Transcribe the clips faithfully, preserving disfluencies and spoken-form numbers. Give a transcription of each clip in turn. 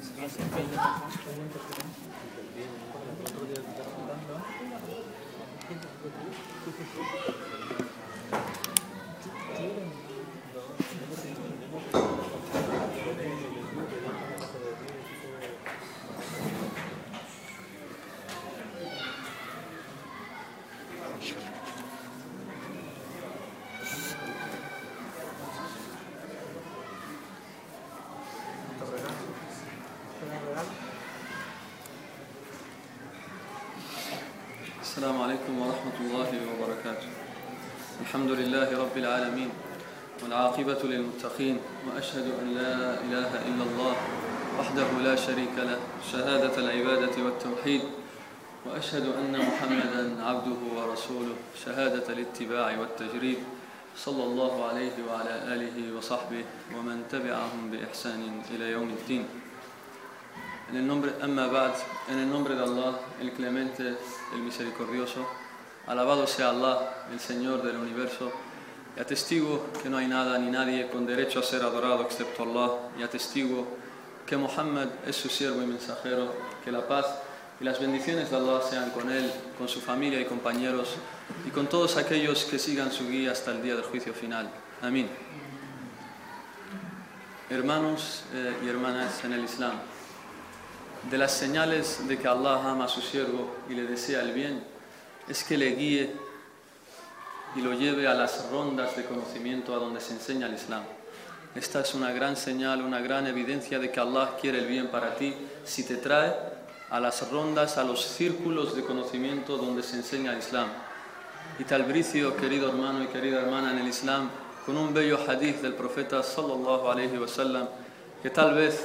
السلام عليكم ورحمة الله وبركاته. الحمد لله رب العالمين والعاقبة للمتقين، وأشهد أن لا إله إلا الله وحده لا شريك له شهادة العبادة والتوحيد، وأشهد أن محمدا عبده ورسوله شهادة الاتباع والتجريد، صلى الله عليه وعلى آله وصحبه ومن تبعهم بإحسان إلى يوم الدين. En el nombre, amma ba'd, en el nombre de Allah, el clemente, el misericordioso, alabado sea Allah, el Señor del universo, y atestigo que no hay nada ni nadie con derecho a ser adorado excepto Allah, y atestigo que Muhammad es su siervo y mensajero, que la paz y las bendiciones de Allah sean con él, con su familia y compañeros, y con todos aquellos que sigan su guía hasta el día del juicio final. Amén. Hermanos eh, y hermanas en el Islam, de las señales de que Allah ama a su siervo y le desea el bien es que le guíe y lo lleve a las rondas de conocimiento a donde se enseña el Islam. Esta es una gran señal, una gran evidencia de que Allah quiere el bien para ti si te trae a las rondas, a los círculos de conocimiento donde se enseña el Islam. Y te albricio, querido hermano y querida hermana en el Islam, con un bello hadith del profeta sallallahu alaihi wasallam, que tal vez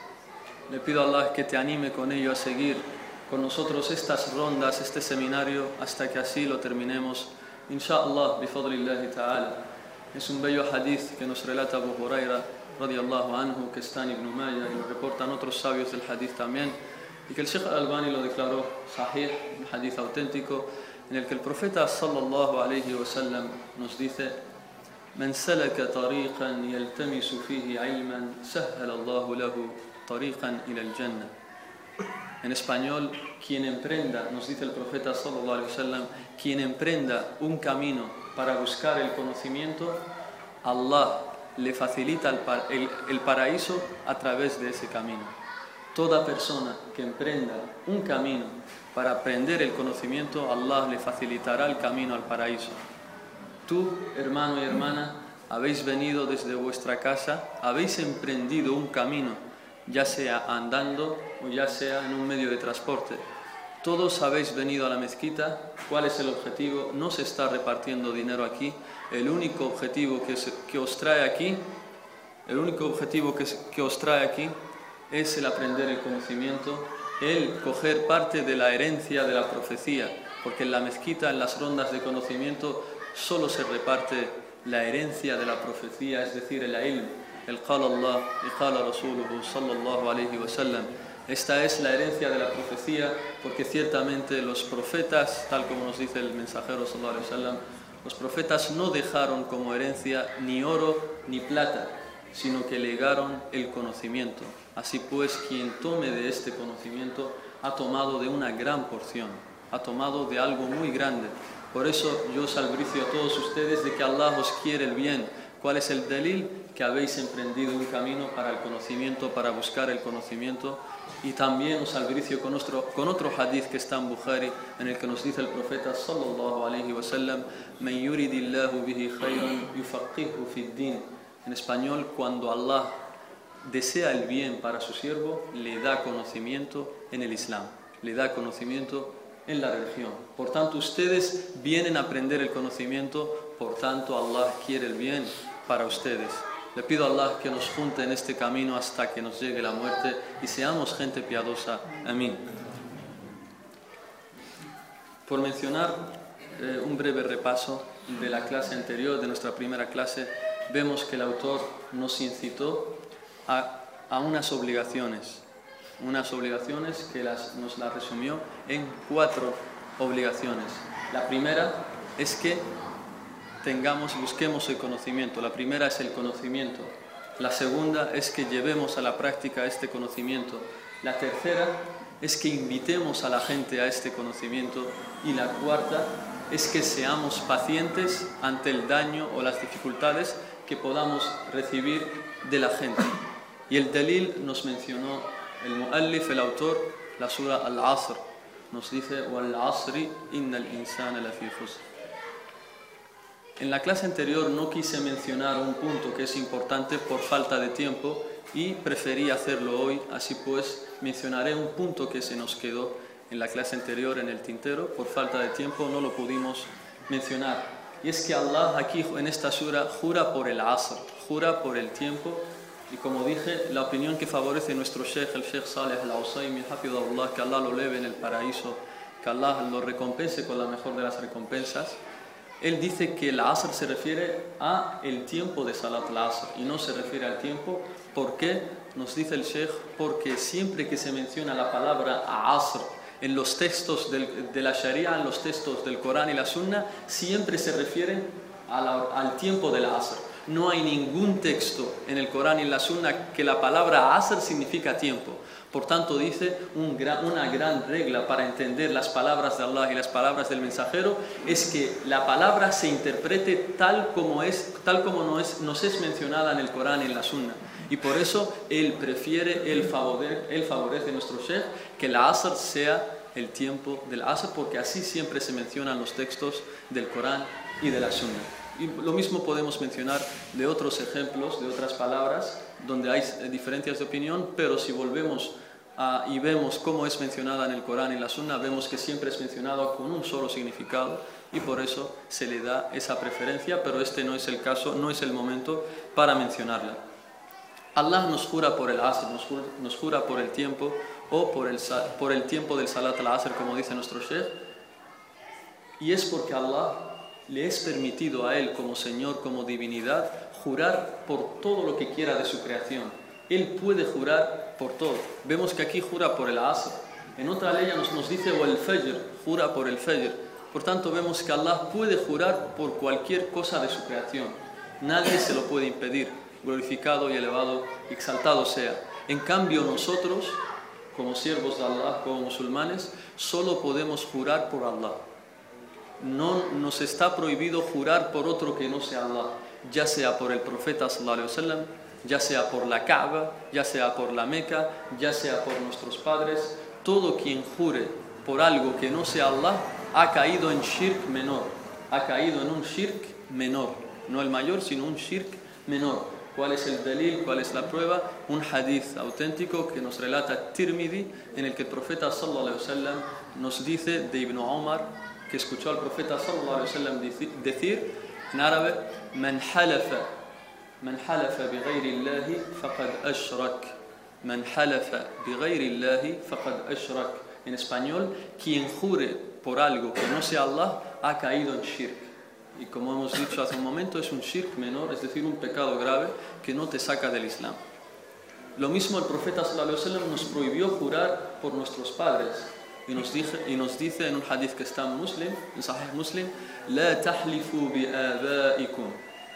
le pido a Allah que te anime con ello a seguir con nosotros estas rondas, este seminario, hasta que así lo terminemos. Insha'Allah, bifadlillahi ta'ala. Es un bello hadith que nos relata Abu Huraira, radiyallahu anhu, que está en Ibn Majah y lo reportan otros sabios del hadith también, y que el Sheikh Al-Albani lo declaró sahih, un hadith auténtico, en el que el profeta sallallahu alayhi wa sallam nos dice: "Man salaka tariqan yaltamisu fihi ilman, sahhala Allahu lahu tariqan ila al-jannah". En español, quien emprenda, nos dice el profeta sallallahu alaihi wasallam, quien emprenda un camino para buscar el conocimiento, Allah le facilita el, par el, el paraíso a través de ese camino. Toda persona que emprenda un camino para aprender el conocimiento, Allah le facilitará el camino al paraíso. Tú, hermano y hermana, habéis venido desde vuestra casa, habéis emprendido un camino, ya sea andando o ya sea en un medio de transporte. Todos habéis venido a la mezquita. ¿Cuál es el objetivo? No se está repartiendo dinero aquí. El único objetivo que, se, que os trae aquí, el único objetivo que, que os trae aquí es el aprender el conocimiento, el coger parte de la herencia de la profecía, porque en la mezquita, en las rondas de conocimiento, solo se reparte la herencia de la profecía, es decir, el ilm, el qala Allah y qala Rasuluhu sallallahu alayhi wa sallam. Esta es la herencia de la profecía, porque ciertamente los profetas, tal como nos dice el mensajero sallallahu alayhi wa sallam, los profetas no dejaron como herencia ni oro ni plata, sino que legaron el conocimiento. Así pues, quien tome de este conocimiento ha tomado de una gran porción, ha tomado de algo muy grande. Por eso yo os albricio a todos ustedes de que Allah os quiere el bien. ¿Cuál es el dalil? Que habéis emprendido un camino para el conocimiento, para buscar el conocimiento. Y también os albricio con, nuestro, con otro hadith que está en Bukhari, en el que nos dice el profeta sallallahu alayhi wa sallam: "Man yuridillahu bihi khayran yufaqihu fid din". En español, cuando Allah desea el bien para su siervo, le da conocimiento en el Islam, le da conocimiento en la religión. Por tanto, ustedes vienen a aprender el conocimiento, por tanto Allah quiere el bien para ustedes. Le pido a Allah que nos junte en este camino hasta que nos llegue la muerte y seamos gente piadosa. Amén. Por mencionar eh, un breve repaso de la clase anterior, de nuestra primera clase, vemos que el autor nos incitó a, a unas obligaciones, unas obligaciones que las, nos las resumió en cuatro obligaciones. La primera es que tengamos, busquemos el conocimiento. La primera es el conocimiento. La segunda es que llevemos a la práctica este conocimiento. La tercera es que invitemos a la gente a este conocimiento. Y la cuarta es que seamos pacientes ante el daño o las dificultades que podamos recibir de la gente. Y el dalil nos mencionó el muallif, el autor, la sura Al-Asr. Nos dice: وَالْعَصْرِ إِنَّ الْإِنسَانَ لَفِي خُسْرٍ. En la clase anterior no quise mencionar un punto que es importante por falta de tiempo y preferí hacerlo hoy. Así pues, mencionaré un punto que se nos quedó en la clase anterior en el tintero. Por falta de tiempo no lo pudimos mencionar. Y es que Allah aquí en esta sura jura por el Asr, jura por el tiempo. Y como dije, la opinión que favorece nuestro Sheikh, el Sheikh Saleh Al-Usaymi, hafidhahullah, que Allah lo eleve en el paraíso, que Allah lo recompense con la mejor de las recompensas. Él dice que el Asr se refiere a el tiempo de Salat al-Asr y no se refiere al tiempo. ¿Por qué? Nos dice el Sheikh, porque siempre que se menciona la palabra Asr en los textos del, de la Sharia, en los textos del Corán y la Sunna, siempre se refiere a la, al tiempo del Asr. No hay ningún texto en el Corán y en la Sunna que la palabra Asr significa tiempo. Por tanto, dice, un gran, una gran regla para entender las palabras de Allah y las palabras del mensajero es que la palabra se interprete tal como, es, tal como no es, nos es mencionada en el Corán y en la Sunna. Y por eso él prefiere, él favorece, él favorece a nuestro Sheikh que la Asr sea el tiempo del Asr, porque así siempre se mencionan los textos del Corán y de la Sunna. Y lo mismo podemos mencionar de otros ejemplos, de otras palabras, donde hay diferencias de opinión, pero si volvemos a, y vemos cómo es mencionada en el Corán y en la Sunna, vemos que siempre es mencionada con un solo significado y por eso se le da esa preferencia, pero este no es el caso, no es el momento para mencionarla. Allah nos jura por el Asr, nos jura, nos jura por el tiempo o por el, por el tiempo del Salat al-Asr, como dice nuestro Sheikh, y es porque Allah le es permitido a Él como Señor, como divinidad, jurar por todo lo que quiera de su creación. Él puede jurar por todo. Vemos que aquí jura por el Asr. En otra ley nos, nos dice o el Fajr, jura por el Fajr. Por tanto, vemos que Allah puede jurar por cualquier cosa de su creación. Nadie se lo puede impedir. Glorificado y elevado, exaltado sea. En cambio, nosotros, como siervos de Allah, como musulmanes, solo podemos jurar por Allah. No nos está prohibido jurar por otro que no sea Allah, ya sea por el profeta sallallahu alaihi wasallam, ya sea por la Kaaba, ya sea por la Meca, ya sea por nuestros padres. Todo quien jure por algo que no sea Allah ha caído en shirk menor, ha caído en un shirk menor, no el mayor sino un shirk menor. ¿Cuál es el dalil? ¿Cuál es la prueba? Un hadith auténtico que nos relata Tirmidhi, en el que el profeta sallallahu alaihi wasallam nos dice de Ibn Umar, que escuchó al profeta sallallahu alaihi wasallam decir en árabe: "Man halafa, man halafa bighayri Allahi faqad ashrak, man halafa bighayri Allahi faqad ashrak." En español, quien jure por algo que no sea Allah ha caído en shirk. Y como hemos dicho hace un momento, es un shirk menor, es decir, un pecado grave que no te saca del Islam. Lo mismo el profeta sallallahu alaihi wasallam nos prohibió jurar por nuestros padres. Y nos, dice, y nos dice en un hadith que está en Muslim, en Sahih Muslim: "La tahlifu bi abaikum,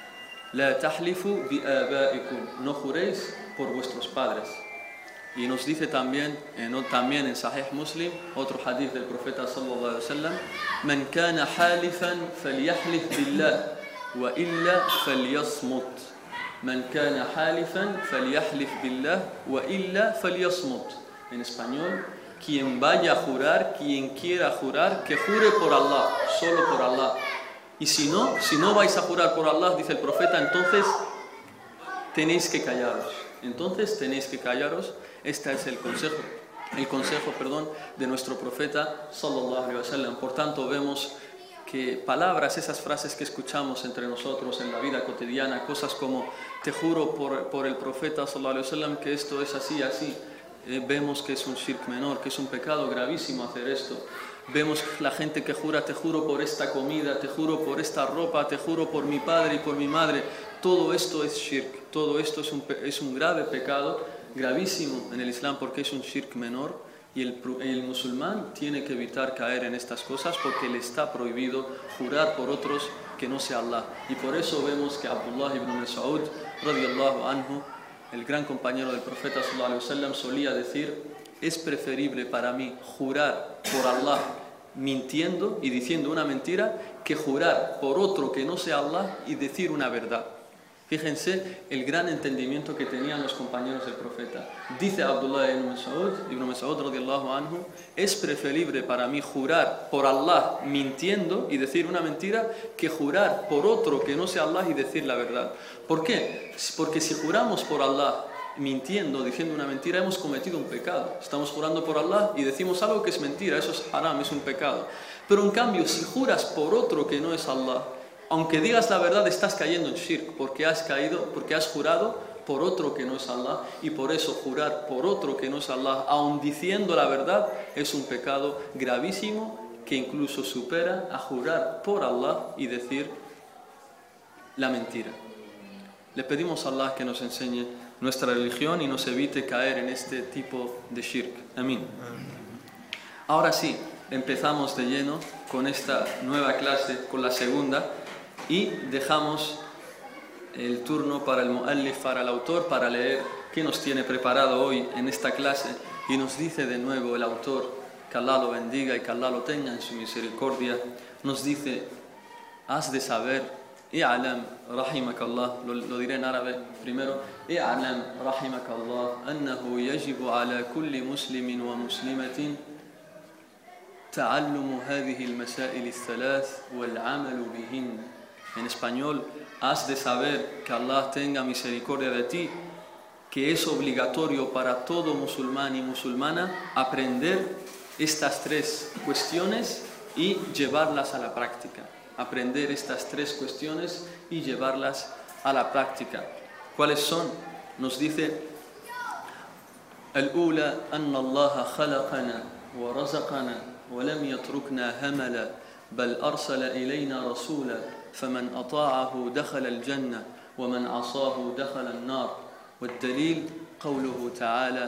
la tahlifu bi abaikum", no juréis por vuestros padres. Y nos dice también en, también en Sahih Muslim otro hadith del profeta sallallahu alaihi wasallam: "Man kana halifan falyahlif billah wa illa falyasmut." Man kana halifan falyahlif billah wa illa falyasmut. En español, quien vaya a jurar, quien quiera jurar, que jure por Allah, solo por Allah. Y si no, si no vais a jurar por Allah, dice el profeta, entonces tenéis que callaros. Entonces tenéis que callaros. Este es el consejo, el consejo, perdón, de nuestro profeta sallallahu alaihi wasallam. Por tanto, vemos que palabras, esas frases que escuchamos entre nosotros en la vida cotidiana, cosas como "te juro por, por el profeta sallallahu alaihi wasallam que esto es así, así", Eh, vemos que es un shirk menor, que es un pecado gravísimo hacer esto. Vemos la gente que jura: "te juro por esta comida, te juro por esta ropa, te juro por mi padre y por mi madre". Todo esto es shirk, todo esto es un, es un grave pecado, gravísimo en el Islam, porque es un shirk menor, y el, el musulmán tiene que evitar caer en estas cosas porque le está prohibido jurar por otros que no sea Allah. Y por eso vemos que Abdullah ibn Mas'ud radiyallahu anhu el gran compañero del profeta sallallahu alaihi wasallam, solía decir: es preferible para mí jurar por Allah mintiendo y diciendo una mentira que jurar por otro que no sea Allah y decir una verdad. Fíjense el gran entendimiento que tenían los compañeros del profeta. Dice Abdullah ibn Mas'ud, ibn Mas'ud radiyallahu anhu: es preferible para mí jurar por Allah mintiendo y decir una mentira que jurar por otro que no sea Allah y decir la verdad. ¿Por qué? Porque si juramos por Allah mintiendo, diciendo una mentira, hemos cometido un pecado. Estamos jurando por Allah y decimos algo que es mentira, eso es haram, es un pecado. Pero en cambio, si juras por otro que no es Allah, aunque digas la verdad, estás cayendo en shirk, porque has caído, porque has jurado por otro que no es Allah, y por eso jurar por otro que no es Allah, aun diciendo la verdad, es un pecado gravísimo que incluso supera a jurar por Allah y decir la mentira. Le pedimos a Allah que nos enseñe nuestra religión y nos evite caer en este tipo de shirk. Amén. Ahora sí, empezamos de lleno con esta nueva clase, con la segunda, y dejamos el turno para el muallif, para el autor, para leer qué nos tiene preparado hoy en esta clase. Y nos dice de nuevo el autor, que Allah lo bendiga y que Allah lo tenga en su misericordia, nos dice: has de saber, i'alam rahimakallah, lo, lo diré en árabe primero, i'alam rahimakallah annahu yajibu ala kulli muslimin wa muslimatin ta'allumu hadhihi al-masail al-thalath wal-'amalu bihin. En español: has de saber, que Allah tenga misericordia de ti, que es obligatorio para todo musulmán y musulmana aprender estas tres cuestiones y llevarlas a la práctica. Aprender estas tres cuestiones y llevarlas a la práctica. ¿Cuáles son? Nos dice: al-ula anna Allah khalaqana wa razaqana wa lam yatrukna hamala bal arsala ilayna rasula faman ata'ahu dakhala al-jannah wa man 'asahu dakhala an-nar. والدليل قوله تعالى: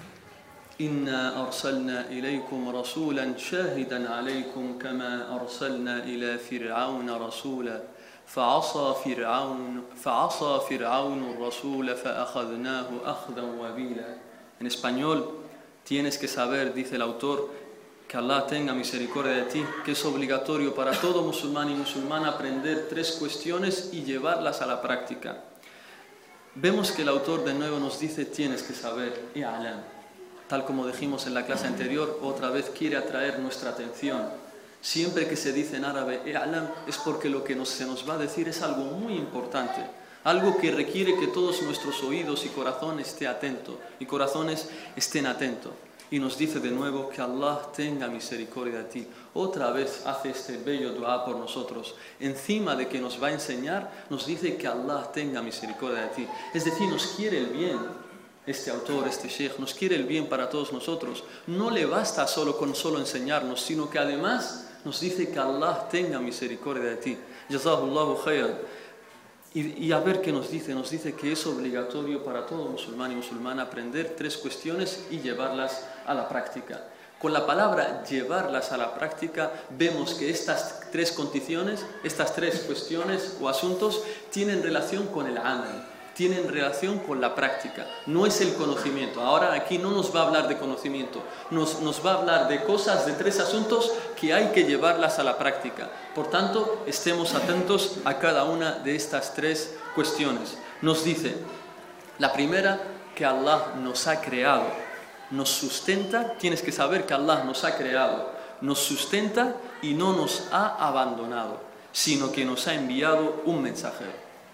إنا أرسلنا إليكم رسولا شاهدا عليكم كما أرسلنا إلى فرعون رسولا فعصى فرعون فعصى فرعون الرسول فأخذناه أخذا وبيلا. En español: tienes que saber, dice el autor, que Allah tenga misericordia de ti, que es obligatorio para todo musulmán y musulmana aprender tres cuestiones y llevarlas a la práctica. Vemos que el autor de nuevo nos dice: tienes que saber, i'alam. Tal como dijimos en la clase anterior, otra vez quiere atraer nuestra atención. Siempre que se dice en árabe i'alam, es porque lo que nos, se nos va a decir es algo muy importante, algo que requiere que todos nuestros oídos y corazones estén atentos, y corazones estén atentos. Y nos dice de nuevo que Allah tenga misericordia de ti. Otra vez hace este bello dua por nosotros. Encima de que nos va a enseñar, nos dice que Allah tenga misericordia de ti. Es decir, nos quiere el bien. Este autor, este sheikh, nos quiere el bien para todos nosotros. No le basta solo con solo enseñarnos, sino que además nos dice que Allah tenga misericordia de ti. Jazahullahu khayran. Y, y a ver qué nos dice. Nos dice que es obligatorio para todo musulmán y musulmana aprender tres cuestiones y llevarlas a la práctica. Con la palabra llevarlas a la práctica vemos que estas tres condiciones, estas tres cuestiones o asuntos tienen relación con el amal, tienen relación con la práctica. No es el conocimiento. Ahora aquí no nos va a hablar de conocimiento, nos, nos va a hablar de cosas, de tres asuntos que hay que llevarlas a la práctica. Por tanto, estemos atentos a cada una de estas tres cuestiones. Nos dice, la primera, que Allah nos ha creado, nos sustenta. Tienes que saber que Allah nos ha creado, nos sustenta y no nos ha abandonado, sino que nos ha enviado un mensajero.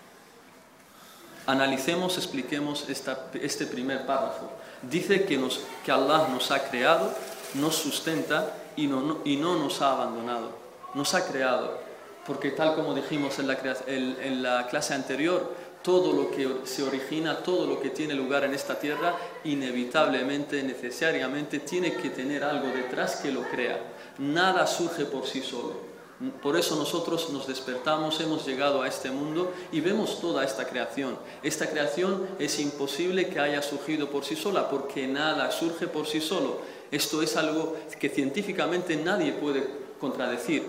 Analicemos, expliquemos esta, este primer párrafo. Dice que, nos, que Allah nos ha creado, nos sustenta y no, no, y no nos ha abandonado. Nos ha creado, porque tal como dijimos en la, en, en la clase anterior, todo lo que se origina, todo lo que tiene lugar en esta tierra, inevitablemente, necesariamente, tiene que tener algo detrás que lo crea. Nada surge por sí solo. Por eso nosotros nos despertamos, hemos llegado a este mundo y vemos toda esta creación. Esta creación es imposible que haya surgido por sí sola, porque nada surge por sí solo. Esto es algo que científicamente nadie puede contradecir.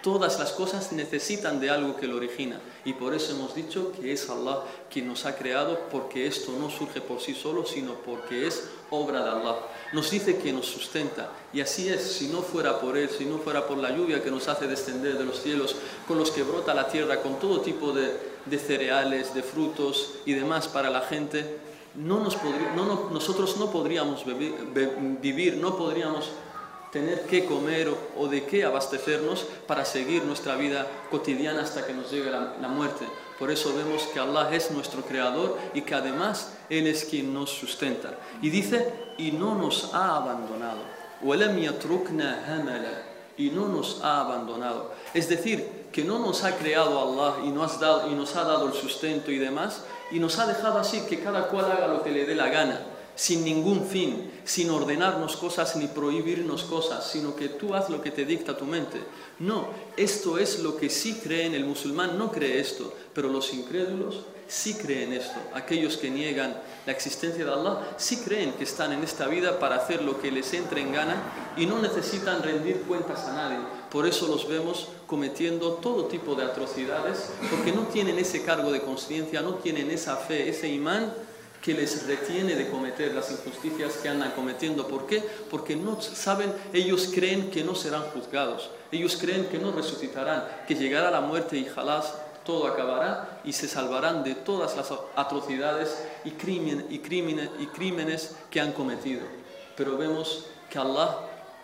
Todas las cosas necesitan de algo que lo origina. Y por eso hemos dicho que es Allah quien nos ha creado, porque esto no surge por sí solo, sino porque es obra de Allah. Nos dice que nos sustenta. Y así es, si no fuera por Él, si no fuera por la lluvia que nos hace descender de los cielos, con los que brota la tierra, con todo tipo de, de cereales, de frutos y demás para la gente, no nos podría, no, no, nosotros no podríamos beber, be, vivir, no podríamos tener que comer o, o de qué abastecernos para seguir nuestra vida cotidiana hasta que nos llegue la, la muerte. Por eso vemos que Allah es nuestro creador y que además Él es quien nos sustenta. Y dice, y no nos ha abandonado. وَلَمْ يَتْرُكْنَا هَمَلًا. Y no nos ha abandonado. Es decir, que no nos ha creado Allah y nos, dado, y nos ha dado el sustento y demás, y nos ha dejado así que cada cual haga lo que le dé la gana, sin ningún fin, sin ordenarnos cosas ni prohibirnos cosas, sino que tú haz lo que te dicta tu mente. No, esto es lo que sí creen. El musulmán no cree esto, pero los incrédulos sí creen esto. Aquellos que niegan la existencia de Allah sí creen que están en esta vida para hacer lo que les entre en gana y no necesitan rendir cuentas a nadie. Por eso los vemos cometiendo todo tipo de atrocidades, porque no tienen ese cargo de conciencia, no tienen esa fe, ese imán que les retiene de cometer las injusticias que andan cometiendo. ¿Por qué? Porque no saben, ellos creen que no serán juzgados, ellos creen que no resucitarán, que llegará la muerte y jalás todo acabará y se salvarán de todas las atrocidades y, crimen, y, crimen, y crímenes que han cometido. Pero vemos que Allah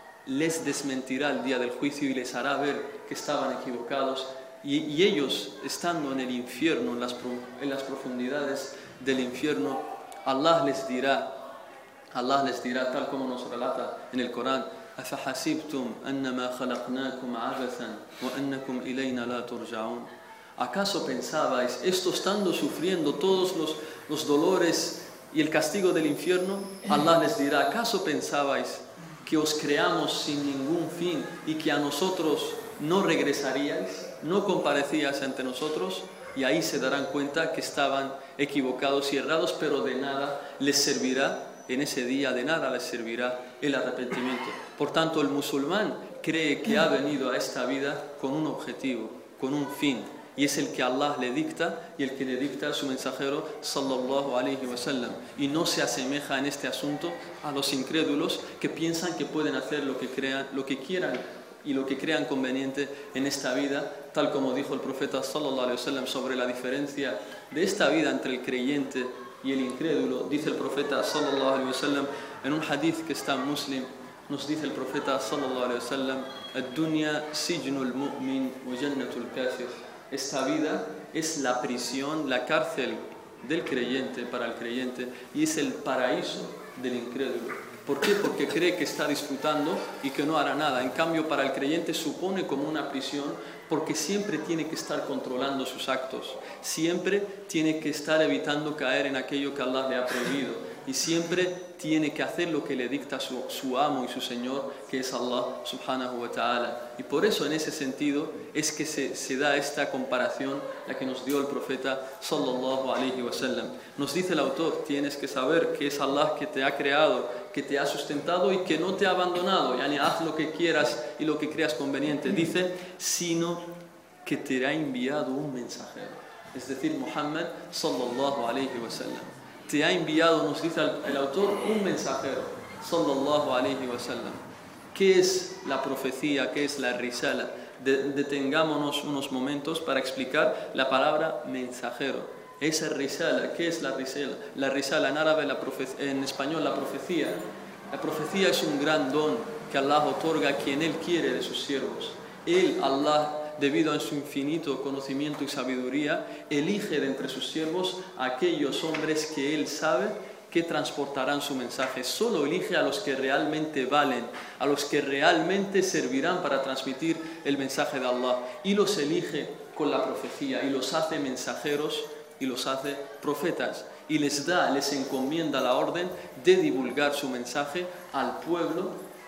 les desmentirá el día del juicio y les hará ver que estaban equivocados, y, y ellos, estando en el infierno, en las, en las profundidades del infierno, Allah les dirá, Allah les dirá, tal como nos relata en el Corán: أَفَحَسِبْتُمْ أَنَّمَا خَلَقْنَاكُمْ عَبَثًا وَأَنَّكُمْ إِلَيْنَا لَا تُرْجَعُونَ. ¿Acaso pensabais, esto estando sufriendo todos los, los dolores y el castigo del infierno? Allah les dirá: ¿acaso pensabais que os creamos sin ningún fin y que a nosotros no regresaríais, no comparecíais ante nosotros? Y ahí se darán cuenta que estaban equivocados y errados, pero de nada les servirá en ese día, de nada les servirá el arrepentimiento. Por tanto, el musulmán cree que ha venido a esta vida con un objetivo, con un fin, y es el que Allah le dicta y el que le dicta a su mensajero sallallahu alaihi wasallam, y no se asemeja en este asunto a los incrédulos que piensan que pueden hacer lo que crean, lo que quieran y lo que crean conveniente en esta vida, tal como dijo el profeta sallallahu alaihi wasallam sobre la diferencia de esta vida entre el creyente y el incrédulo. Dice el profeta sallallahu alaihi wasallam en un hadith que está en Muslim, nos dice el profeta sallallahu alaihi wasallam: "Ad-dunya sijnul mu'min wa jannatul kafir." Esta vida es la prisión, la cárcel del creyente para el creyente, y es el paraíso del incrédulo. ¿Por qué? Porque cree que está disfrutando y que no hará nada. En cambio, para el creyente supone como una prisión, porque siempre tiene que estar controlando sus actos, siempre tiene que estar evitando caer en aquello que Allah le ha prohibido, y siempre tiene que hacer lo que le dicta su, su amo y su Señor, que es Allah subhanahu wa ta'ala. Y por eso, en ese sentido, es que se, se da esta comparación, la que nos dio el profeta sallallahu alaihi wasallam. Nos dice el autor: tienes que saber que es Allah que te ha creado, que te ha sustentado y que no te ha abandonado. Yani, haz lo que quieras y lo que creas conveniente. Dice, sino que te ha enviado un mensajero, es decir, Muhammad sallallahu alaihi wasallam. Te ha enviado, nos dice el, el autor, un mensajero sallallahu alaihi wasallam. ¿Qué es la profecía? ¿Qué es la risala? De, detengámonos unos momentos para explicar la palabra mensajero. Esa risala, ¿qué es la risala? La risala en árabe, la en español, la profecía. La profecía es un gran don que Allah otorga a quien Él quiere de sus siervos. Él, Allah, debido a su infinito conocimiento y sabiduría, elige de entre sus siervos a aquellos hombres que Él sabe que transportarán su mensaje. Solo elige a los que realmente valen, a los que realmente servirán para transmitir el mensaje de Allah, y los elige con la profecía y los hace mensajeros y los hace profetas, y les da, les encomienda la orden de divulgar su mensaje al pueblo,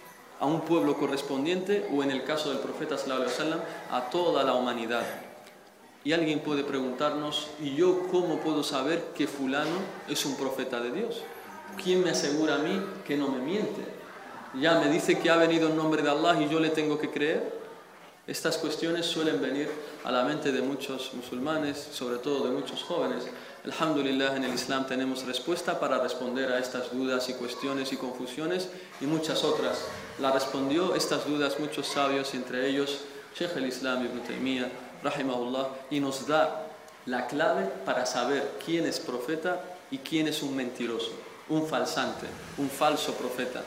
a un pueblo correspondiente, o en el caso del profeta sallallahu alaihi wasallam, a toda la humanidad. Y alguien puede preguntarnos: ¿y yo cómo puedo saber que fulano es un profeta de Dios? ¿Quién me asegura a mí que no me miente? Ya me dice que ha venido en nombre de Allah y yo le tengo que creer. Estas cuestiones suelen venir a la mente de muchos musulmanes, sobre todo de muchos jóvenes. Alhamdulillah, en el Islam tenemos respuesta para responder a estas dudas y cuestiones y confusiones y muchas otras. La respondió estas dudas muchos sabios, entre ellos Sheikh el-Islam Ibn Taymiyyah, rahimahullah, y nos da la clave para saber quién es profeta y quién es un mentiroso, un falsante, un falso profeta.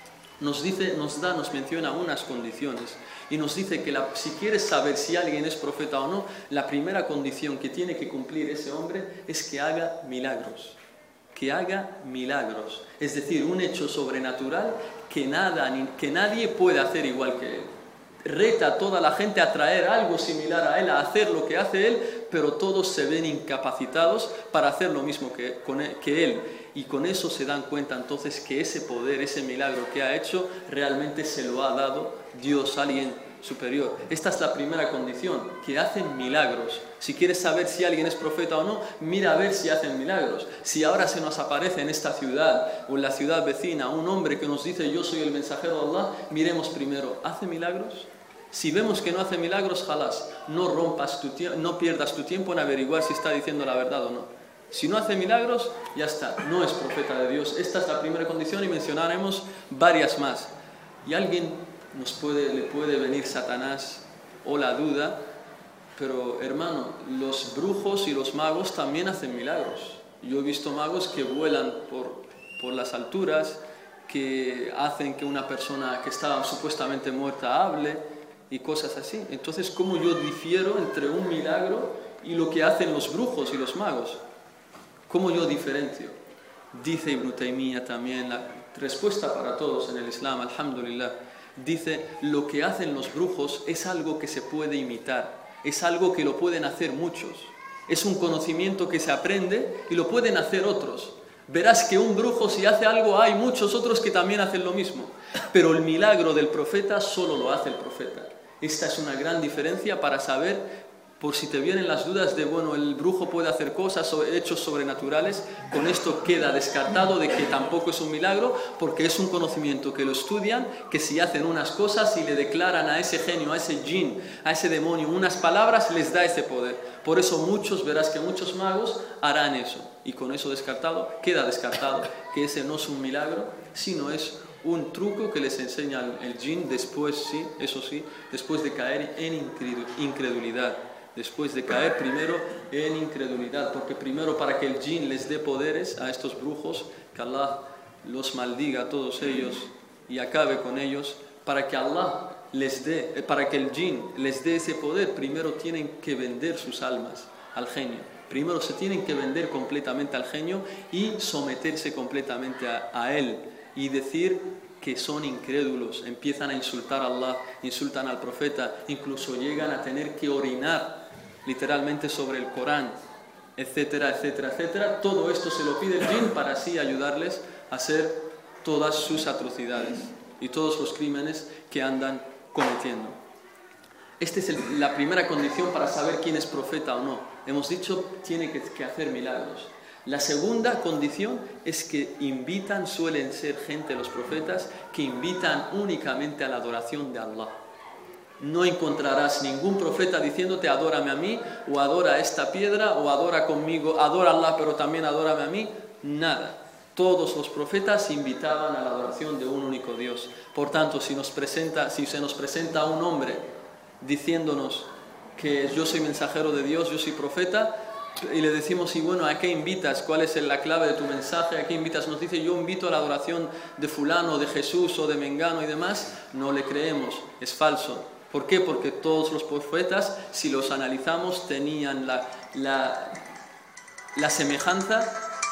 Nos dice, nos da, nos menciona unas condiciones y nos dice que la, si quieres saber si alguien es profeta o no, la primera condición que tiene que cumplir ese hombre es que haga milagros, que haga milagros, es decir, un hecho sobrenatural que, nada, ni, que nadie puede hacer igual que él. Reta a toda la gente a traer algo similar a él, a hacer lo que hace él, pero todos se ven incapacitados para hacer lo mismo que, con él, que él. Y con eso se dan cuenta entonces que ese poder, ese milagro que ha hecho, realmente se lo ha dado Dios, alguien superior. Esta es la primera condición, que hacen milagros. Si quieres saber si alguien es profeta o no, mira a ver si hacen milagros. Si ahora se nos aparece en esta ciudad o en la ciudad vecina un hombre que nos dice yo soy el mensajero de Allah, miremos primero, ¿hace milagros? Si vemos que no hace milagros, jalás, no rompas tu tiempo, no pierdas tu tiempo en averiguar si está diciendo la verdad o no. Si no hace milagros, ya está, no es profeta de Dios. Esta es la primera condición y mencionaremos varias más. Y alguien nos puede, le puede venir Satanás o la duda, pero hermano, los brujos y los magos también hacen milagros. Yo he visto magos que vuelan por, por las alturas, que hacen que una persona que estaba supuestamente muerta hable y cosas así. Entonces, ¿cómo yo difiero entre un milagro y lo que hacen los brujos y los magos? ¿Cómo yo diferencio? Dice Ibn Taymiyyah también, la respuesta para todos en el Islam, alhamdulillah, dice, lo que hacen los brujos es algo que se puede imitar, es algo que lo pueden hacer muchos, es un conocimiento que se aprende y lo pueden hacer otros. Verás que un brujo si hace algo, hay muchos otros que también hacen lo mismo, pero el milagro del profeta solo lo hace el profeta. Esta es una gran diferencia para saber, por si te vienen las dudas de, bueno, el brujo puede hacer cosas, hechos sobrenaturales, con esto queda descartado de que tampoco es un milagro, porque es un conocimiento que lo estudian, que si hacen unas cosas y le declaran a ese genio, a ese jinn, a ese demonio, unas palabras, les da ese poder. Por eso muchos, verás que muchos magos harán eso, y con eso descartado, queda descartado que ese no es un milagro, sino es un truco que les enseña el jinn después, sí, eso sí, después de caer en incredulidad. Después de caer primero en incredulidad, porque primero para que el jinn les dé poderes a estos brujos, que Allah los maldiga a todos ellos y acabe con ellos, para que Allah les dé, para que el jinn les dé ese poder, primero tienen que vender sus almas al genio. Primero se tienen que vender completamente al genio y someterse completamente a, a él y decir que son incrédulos, empiezan a insultar a Allah, insultan al profeta, incluso llegan a tener que orinar literalmente sobre el Corán, etcétera, etcétera, etcétera. Todo esto se lo pide el jinn para así ayudarles a hacer todas sus atrocidades y todos los crímenes que andan cometiendo. Esta es el, la primera condición para saber quién es profeta o no. Hemos dicho, tiene que, que hacer milagros. La segunda condición es que invitan, suelen ser gente, los profetas, que invitan únicamente a la adoración de Allah. No encontrarás ningún profeta diciéndote adórame a mí, o adora a esta piedra, o adora conmigo, adora a Allah pero también adórame a mí. Nada. Todos los profetas invitaban a la adoración de un único Dios. Por tanto, si, nos presenta, si se nos presenta un hombre diciéndonos que yo soy mensajero de Dios, yo soy profeta, y le decimos, y bueno, ¿a qué invitas? ¿Cuál es la clave de tu mensaje? ¿A qué invitas? Nos dice, yo invito a la adoración de fulano, de Jesús o de Mengano y demás. No le creemos, es falso. ¿Por qué? Porque todos los profetas, si los analizamos, tenían la, la, la semejanza,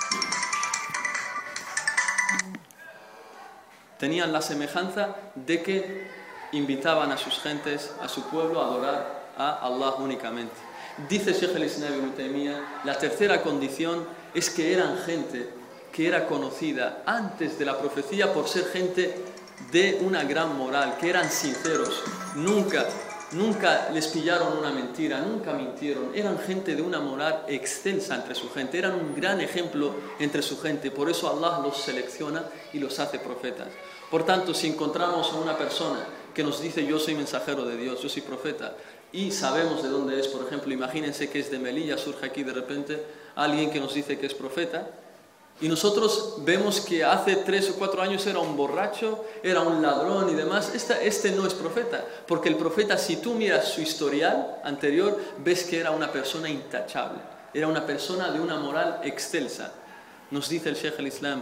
tenían la semejanza de que invitaban a sus gentes, a su pueblo, a adorar a Allah únicamente. Dice Sheikh el-Islam Ibn Taymiyyah, la tercera condición es que eran gente que era conocida antes de la profecía por ser gente de una gran moral, que eran sinceros, nunca, nunca les pillaron una mentira, nunca mintieron, eran gente de una moral excelsa entre su gente, eran un gran ejemplo entre su gente, por eso Allah los selecciona y los hace profetas. Por tanto, si encontramos a una persona que nos dice yo soy mensajero de Dios, yo soy profeta, y sabemos de dónde es, por ejemplo, imagínense que es de Melilla, surge aquí de repente alguien que nos dice que es profeta, y nosotros vemos que hace tres o cuatro años era un borracho, era un ladrón y demás. Este, este no es profeta, porque el profeta, si tú miras su historial anterior, ves que era una persona intachable, era una persona de una moral excelsa. Nos dice el Sheikh al-Islam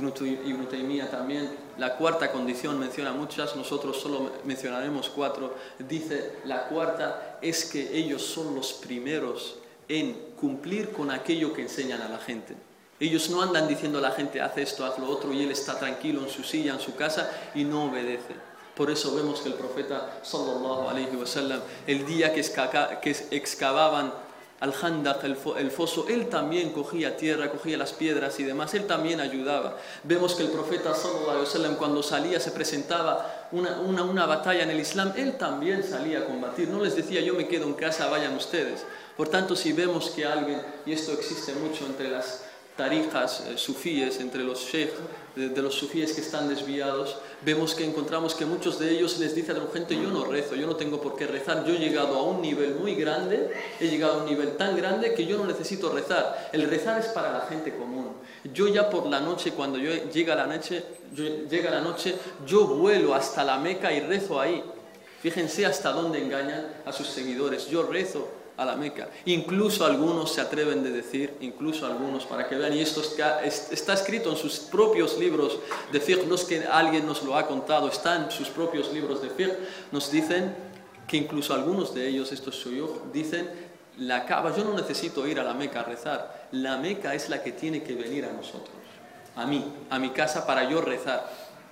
Ibn Taymiyyah también, la cuarta condición, menciona muchas, nosotros solo mencionaremos cuatro. Dice, la cuarta es que ellos son los primeros en cumplir con aquello que enseñan a la gente. Ellos no andan diciendo a la gente, haz esto, haz lo otro, y él está tranquilo en su silla, en su casa, y no obedece. Por eso vemos que el profeta, sallallahu alayhi wa sallam, el día que, escaca, que excavaban al-Handaq, el, el foso, él también cogía tierra, cogía las piedras y demás, él también ayudaba. Vemos que el profeta, sallallahu alayhi wa sallam, cuando salía, se presentaba una, una, una batalla en el Islam, él también salía a combatir. No les decía, yo me quedo en casa, vayan ustedes. Por tanto, si vemos que alguien, y esto existe mucho entre las tarijas eh, sufíes, entre los sheikhs de, de los sufíes que están desviados, vemos que encontramos que muchos de ellos les dicen a la gente, yo no rezo, yo no tengo por qué rezar, yo he llegado a un nivel muy grande, he llegado a un nivel tan grande que yo no necesito rezar. El rezar es para la gente común. Yo ya por la noche, cuando yo llega la noche, yo, llega la noche, yo vuelo hasta la Meca y rezo ahí. Fíjense hasta dónde engañan a sus seguidores. Yo rezo a la Meca. Incluso algunos se atreven de decir, incluso algunos, para que vean, y esto está escrito en sus propios libros de fiqh, no es que alguien nos lo ha contado, está en sus propios libros de fiqh, nos dicen que incluso algunos de ellos, estos shuyukh, dicen, la Kaaba, yo no necesito ir a la Meca a rezar, la Meca es la que tiene que venir a nosotros, a mí, a mi casa, para yo rezar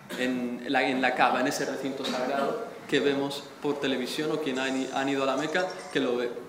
en la, en la Kaaba, en ese recinto sagrado que vemos por televisión, o quien han, han ido a la Meca, que lo ve.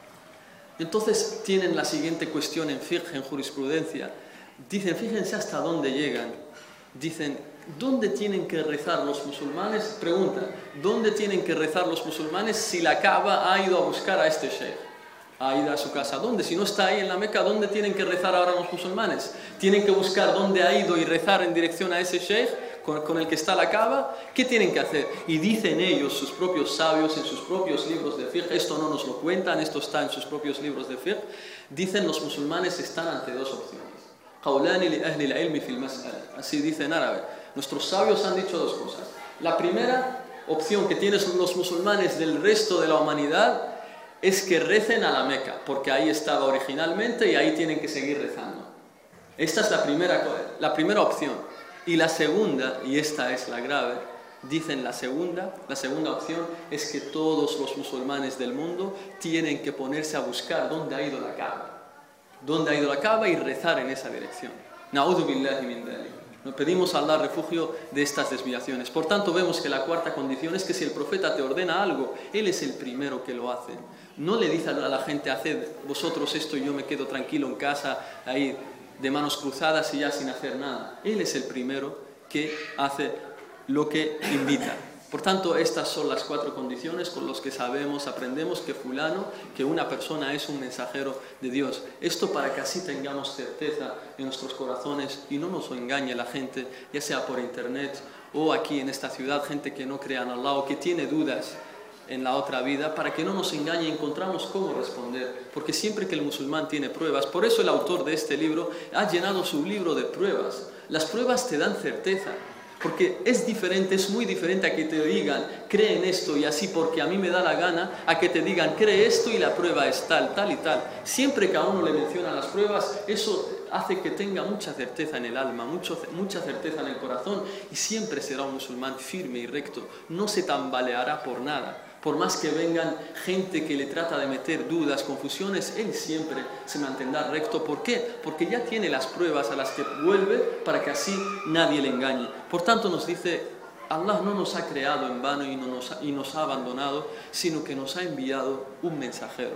Entonces tienen la siguiente cuestión en fiqh, en jurisprudencia. Dicen, fíjense hasta dónde llegan. Dicen, ¿dónde tienen que rezar los musulmanes? Pregunta, ¿dónde tienen que rezar los musulmanes si la Kaaba ha ido a buscar a este sheikh? Ha ido a su casa. ¿Dónde? Si no está ahí en la Meca, ¿dónde tienen que rezar ahora los musulmanes? Tienen que buscar dónde ha ido y rezar en dirección a ese sheikh con, con el que está la Kaaba. ¿Qué tienen que hacer? Y dicen ellos, sus propios sabios, en sus propios libros de fiqh, esto no nos lo cuentan, esto está en sus propios libros de fiqh, dicen los musulmanes están ante dos opciones. قولان لأهل العلم في المسألة. Así dice en árabe. Nuestros sabios han dicho dos cosas. La primera opción que tienen los musulmanes del resto de la humanidad es que recen a la Meca, porque ahí estaba originalmente y ahí tienen que seguir rezando. Esta es la primera, la primera opción. Y la segunda, y esta es la grave, dicen la segunda, la segunda opción es que todos los musulmanes del mundo tienen que ponerse a buscar dónde ha ido la Kaaba, dónde ha ido la Kaaba y rezar en esa dirección. Na'udhu billahi min dhalik. Nos pedimos a Allah refugio de estas desviaciones. Por tanto, vemos que la cuarta condición es que si el profeta te ordena algo, él es el primero que lo hace. No le dice a la gente, haced vosotros esto y yo me quedo tranquilo en casa, ahí de manos cruzadas y ya sin hacer nada. Él es el primero que hace lo que invita. Por tanto, estas son las cuatro condiciones con las que sabemos, aprendemos que fulano, que una persona es un mensajero de Dios. Esto para que así tengamos certeza en nuestros corazones y no nos engañe la gente, ya sea por internet o aquí en esta ciudad, gente que no crea en Allah o que tiene dudas en la otra vida, para que no nos engañe y encontramos cómo responder. Porque siempre que el musulmán tiene pruebas, por eso el autor de este libro ha llenado su libro de pruebas. Las pruebas te dan certeza. Porque es diferente, es muy diferente a que te digan, cree en esto y así porque a mí me da la gana, a que te digan, cree esto y la prueba es tal, tal y tal. Siempre que a uno le mencionan las pruebas, eso hace que tenga mucha certeza en el alma, mucho, mucha certeza en el corazón, y siempre será un musulmán firme y recto, no se tambaleará por nada. Por más que vengan gente que le trata de meter dudas, confusiones, él siempre se mantendrá recto. ¿Por qué? Porque ya tiene las pruebas a las que vuelve para que así nadie le engañe. Por tanto nos dice, Allah no nos ha creado en vano y, no nos, ha, y nos ha abandonado, sino que nos ha enviado un mensajero.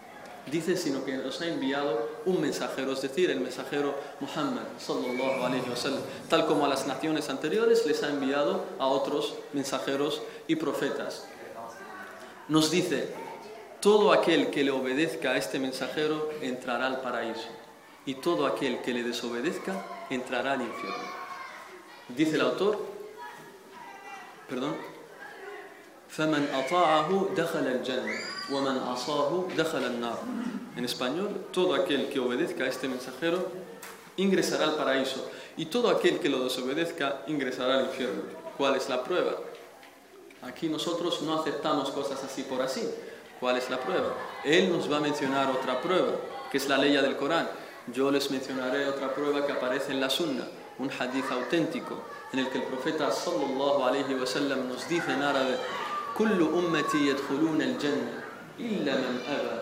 Dice, sino que nos ha enviado un mensajero, es decir, el mensajero Muhammad, sallallahu alayhi wa sallam. Tal como a las naciones anteriores les ha enviado a otros mensajeros y profetas. Nos dice, todo aquel que le obedezca a este mensajero entrará al paraíso, y todo aquel que le desobedezca entrará al infierno. Dice el autor, perdón, فمن أطاعه دخل الجنة ومن عصاه دخل النار. En español, todo aquel que obedezca a este mensajero ingresará al paraíso y todo aquel que lo desobedezca ingresará al infierno. ¿Cuál es la prueba? Aquí nosotros no aceptamos cosas así por así. ¿Cuál es la prueba? Él nos va a mencionar otra prueba, que es la ley del Corán. Yo les mencionaré otra prueba que aparece en la Sunna, un hadith auténtico, en el que el profeta sallallahu alayhi wa sallam nos dice en árabe: كل أمتي يدخلون الجنة إلا من أبى.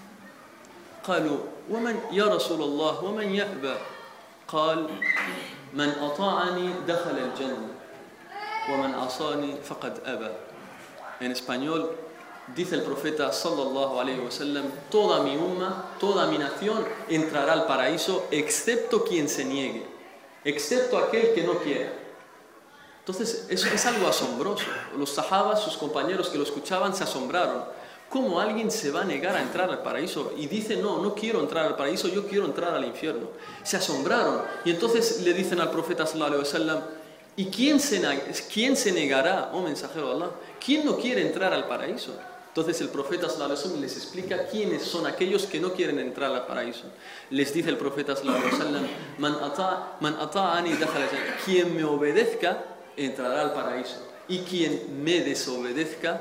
قالوا ومن يا رسول الله ومن يأبى؟ قال من أطاعني دخل الجنة ومن عصاني فقد أبى. En español dice el profeta sallallahu alayhi wa sallam: toda mi umma, toda mi nación entrará al paraíso excepto quien se niegue, excepto aquel que no quiera. Entonces eso es algo asombroso. Los sahabas, sus compañeros que lo escuchaban, se asombraron. ¿Cómo alguien se va a negar a entrar al paraíso? Y dice: no, no quiero entrar al paraíso, yo quiero entrar al infierno. Se asombraron. Y entonces le dicen al profeta sallallahu alayhi wa sallam: ¿y quién se, quién se negará, oh mensajero de Allah? ¿Quién no quiere entrar al paraíso? Entonces el profeta sallallahu alayhi wa sallam les explica quiénes son aquellos que no quieren entrar al paraíso. Les dice el profeta sallallahu alayhi wa sallam: man ata, man ata'ani dakhala al-jannah. Quien me obedezca entrará al paraíso, y quien me desobedezca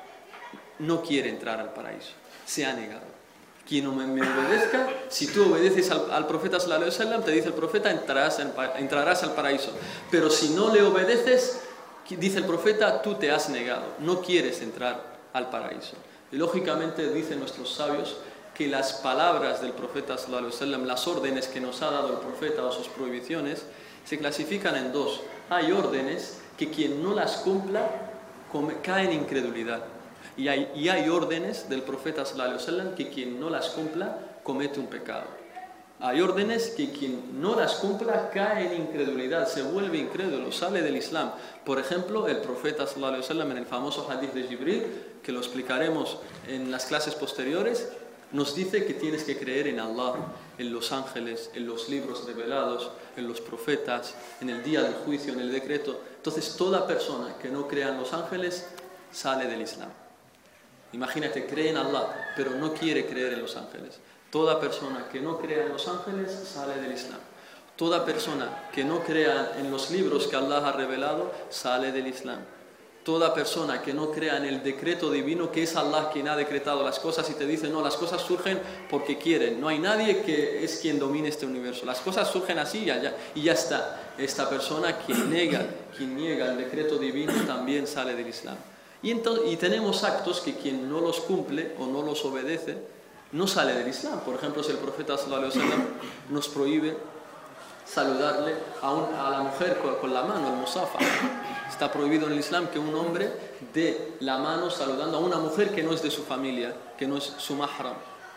no quiere entrar al paraíso, se ha negado. Quien no me, me obedezca, si tú obedeces al, al profeta sallallahu alayhi wa sallam, te dice el profeta, entrarás, en, entrarás al paraíso. Pero si no le obedeces, dice el profeta, tú te has negado, no quieres entrar al paraíso. Y lógicamente dicen nuestros sabios que las palabras del profeta sallallahu alayhi wa sallam, las órdenes que nos ha dado el profeta o sus prohibiciones, se clasifican en dos. Hay órdenes que quien no las cumpla come, cae en incredulidad. Y hay, y hay órdenes del profeta sallallahu alayhi wa sallam que quien no las cumpla comete un pecado. Hay órdenes que quien no las cumpla cae en incredulidad, se vuelve incrédulo, sale del Islam. Por ejemplo, el profeta sallallahu alayhi wa sallam en el famoso hadith de Jibril, que lo explicaremos en las clases posteriores, nos dice que tienes que creer en Allah, en los ángeles, en los libros revelados, en los profetas, en el día del juicio, en el decreto. Entonces, toda persona que no crea en los ángeles sale del Islam. Imagínate, cree en Allah, pero no quiere creer en los ángeles. Toda persona que no crea en los ángeles sale del Islam. Toda persona que no crea en los libros que Allah ha revelado sale del Islam. Toda persona que no crea en el decreto divino, que es Allah quien ha decretado las cosas y te dice: no, las cosas surgen porque quieren, no hay nadie que es quien domine este universo, las cosas surgen así y ya, y ya está. Esta persona quien niega, quien niega el decreto divino también sale del Islam. Y, entonces, y tenemos actos que quien no los cumple o no los obedece no sale del Islam. Por ejemplo, si el profeta sallallahu alayhi wa sallam nos prohíbe saludarle a, un, a la mujer con, con la mano, el musafa. Está prohibido en el Islam que un hombre dé la mano saludando a una mujer que no es de su familia, que no es su mahram,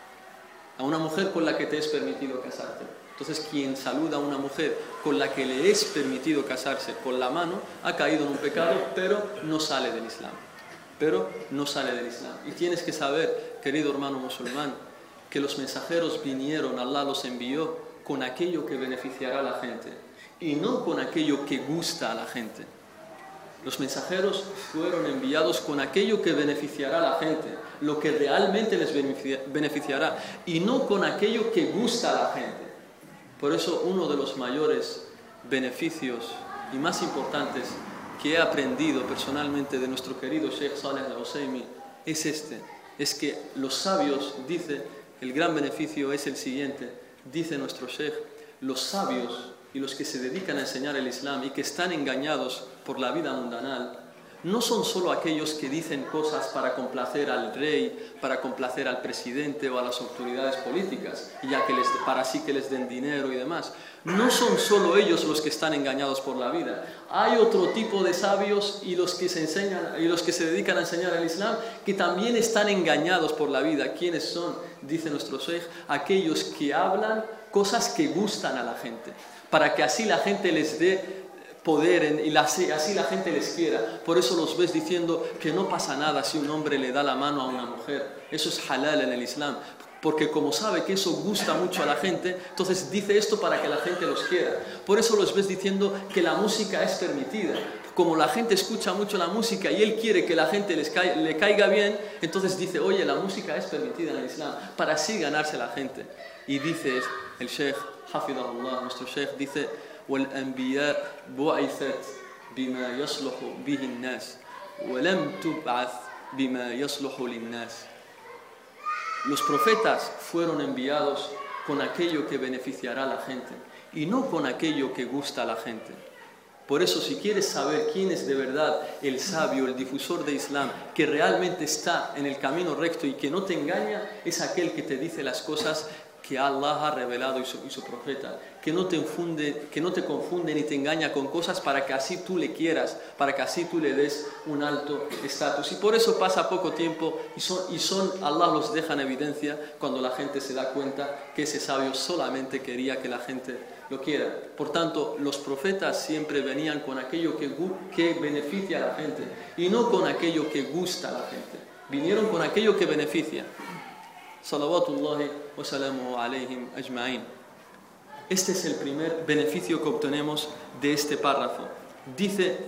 a una mujer con la que te es permitido casarte. Entonces, quien saluda a una mujer con la que le es permitido casarse con la mano, ha caído en un pecado, pero no sale del Islam. Pero no sale del Islam. Y tienes que saber, querido hermano musulmán, que los mensajeros vinieron, Allah los envió con aquello que beneficiará a la gente y no con aquello que gusta a la gente. Los mensajeros fueron enviados con aquello que beneficiará a la gente, lo que realmente les beneficiará, y no con aquello que gusta a la gente. Por eso uno de los mayores beneficios y más importantes que he aprendido personalmente de nuestro querido Sheikh Saleh Al-Husaymi es este, es que los sabios, dice, el gran beneficio es el siguiente, dice nuestro Sheikh: los sabios y los que se dedican a enseñar el Islam y que están engañados por la vida mundanal, no son solo aquellos que dicen cosas para complacer al rey, para complacer al presidente o a las autoridades políticas, y ya que les, para así que les den dinero y demás. No son solo ellos los que están engañados por la vida. Hay otro tipo de sabios y los que se enseñan y los que se dedican a enseñar el Islam que también están engañados por la vida. ¿Quiénes son? Dice nuestro Sheikh: aquellos que hablan cosas que gustan a la gente, para que así la gente les dé poder y así la gente les quiera. Por eso los ves diciendo que no pasa nada si un hombre le da la mano a una mujer. Eso es halal en el Islam. porque como sabe que eso gusta mucho a la gente, entonces dice esto para que la gente los quiera. Por eso los ves diciendo que la música es permitida. Como la gente escucha mucho la música y él quiere que la gente les caiga, le caiga bien, entonces dice, oye, la música es permitida en el Islam, para así ganarse la gente. Y dice el Sheikh, Hafidahullah, nuestro Sheikh, dice, وَالْأَنْبِيَاء بُعِثَتْ بِمَا يَصْلُحُ بِهِ النَّاسِ وَلَمْ تُبْعَثْ بِمَا يَصْلُحُ لِلنَّاسِ. Los profetas fueron enviados con aquello que beneficiará a la gente y no con aquello que gusta a la gente. Por eso, si quieres saber quién es de verdad el sabio, el difusor de Islam, que realmente está en el camino recto y que no te engaña, es aquel que te dice las cosas que Allah ha revelado y su, y su profeta, que no te infunde, que no te confunde ni te engaña con cosas para que así tú le quieras, para que así tú le des un alto estatus. Y por eso pasa poco tiempo y son, y son Allah los deja en evidencia cuando la gente se da cuenta que ese sabio solamente quería que la gente lo quiera. Por tanto, los profetas siempre venían con aquello que, que beneficia a la gente y no con aquello que gusta a la gente. Vinieron con aquello que beneficia. Salawatullahi wa salamuhu alayhim ajma'in. Este es el primer beneficio que obtenemos de este párrafo. Dice,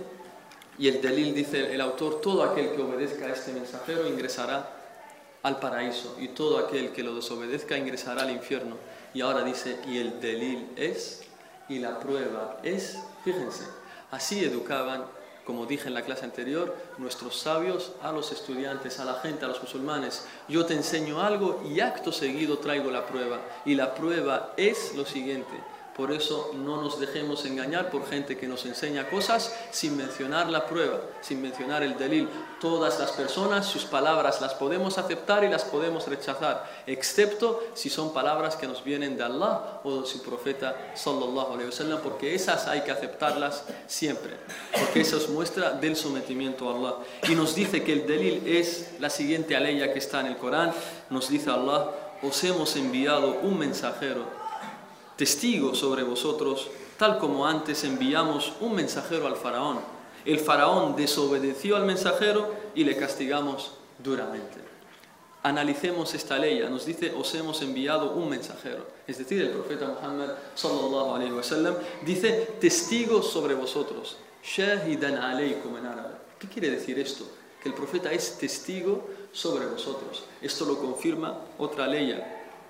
y el dalil dice el autor, todo aquel que obedezca a este mensajero ingresará al paraíso y todo aquel que lo desobedezca ingresará al infierno. Y ahora dice, y el dalil es, y la prueba es, fíjense, así educaban, como dije en la clase anterior, nuestros sabios a los estudiantes, a la gente, a los musulmanes. Yo te enseño algo y acto seguido traigo la prueba. Y la prueba es lo siguiente. Por eso no nos dejemos engañar por gente que nos enseña cosas sin mencionar la prueba, sin mencionar el dalil. Todas las personas, sus palabras las podemos aceptar y las podemos rechazar, excepto si son palabras que nos vienen de Allah o de su profeta sallallahu alaihi wasallam, porque esas hay que aceptarlas siempre, porque eso es muestra del sometimiento a Allah. Y nos dice que el dalil es la siguiente aleya que está en el Corán. Nos dice Allah, os hemos enviado un mensajero testigo sobre vosotros, tal como antes enviamos un mensajero al faraón. El faraón desobedeció al mensajero y le castigamos duramente. Analicemos esta ley. Nos dice, os hemos enviado un mensajero. Es decir, el profeta Muhammad sallallahu alaihi wasallam dice, testigo sobre vosotros. Shahidan alaykum en árabe. ¿Qué quiere decir esto? Que el profeta es testigo sobre vosotros. Esto lo confirma otra ley.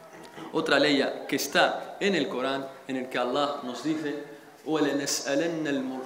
Otra ley que está en el Corán, en el que Allah nos dice, وَلَنَسْأَلَنَّ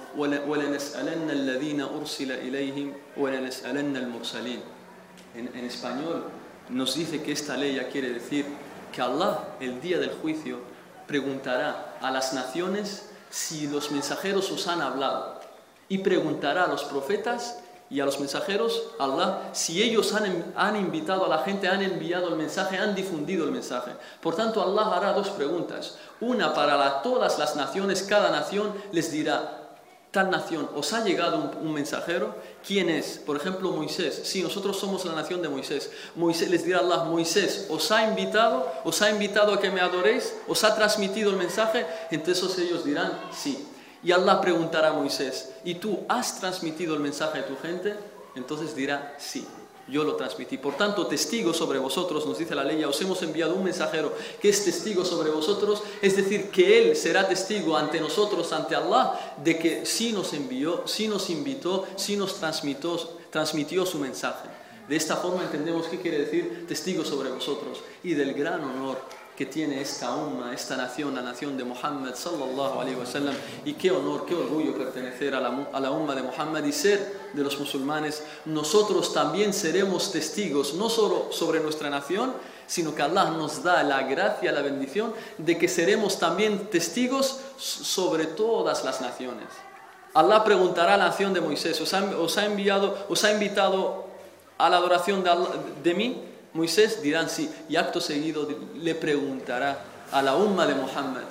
الَّذِينَ أُرْسِلَ إِلَيْهِمْ وَلَنَسْأَلَنَّ الْمُرْسَلِينَ. En, en español nos dice que esta ley quiere decir que Allah, el día del juicio, preguntará a las naciones si los mensajeros os han hablado, y preguntará a los profetas y a los mensajeros, Allah, si ellos han, han invitado a la gente, han enviado el mensaje, han difundido el mensaje. Por tanto, Allah hará dos preguntas. Una para la, todas las naciones, cada nación les dirá, tal nación, ¿os ha llegado un, un mensajero? ¿Quién es? Por ejemplo, Moisés. Sí, nosotros somos la nación de Moisés. Moisés les dirá Allah, Moisés, ¿os ha invitado? ¿Os ha invitado a que me adoréis? ¿Os ha transmitido el mensaje? Entonces ellos dirán, sí. Y Allah preguntará a Moisés, ¿y tú has transmitido el mensaje a tu gente? Entonces dirá, sí, yo lo transmití. Por tanto, testigo sobre vosotros, nos dice la ley, os hemos enviado un mensajero que es testigo sobre vosotros, es decir, que él será testigo ante nosotros, ante Allah, de que sí nos envió, sí nos invitó, sí nos transmitió, transmitió su mensaje. De esta forma entendemos qué quiere decir testigo sobre vosotros y del gran honor que tiene esta umma, esta nación, la nación de Muhammad sallallahu alaihi wasallam, y qué honor, qué orgullo pertenecer a la, a la umma de Muhammad y ser de los musulmanes. Nosotros también seremos testigos, no solo sobre nuestra nación, sino que Allah nos da la gracia, la bendición de que seremos también testigos sobre todas las naciones. Allah preguntará a la nación de Moisés, ¿os ha, os ha enviado, os ha invitado a la adoración de, Allah, de mí? Moisés dirán sí, y acto seguido le preguntará a la umma de Muhammad,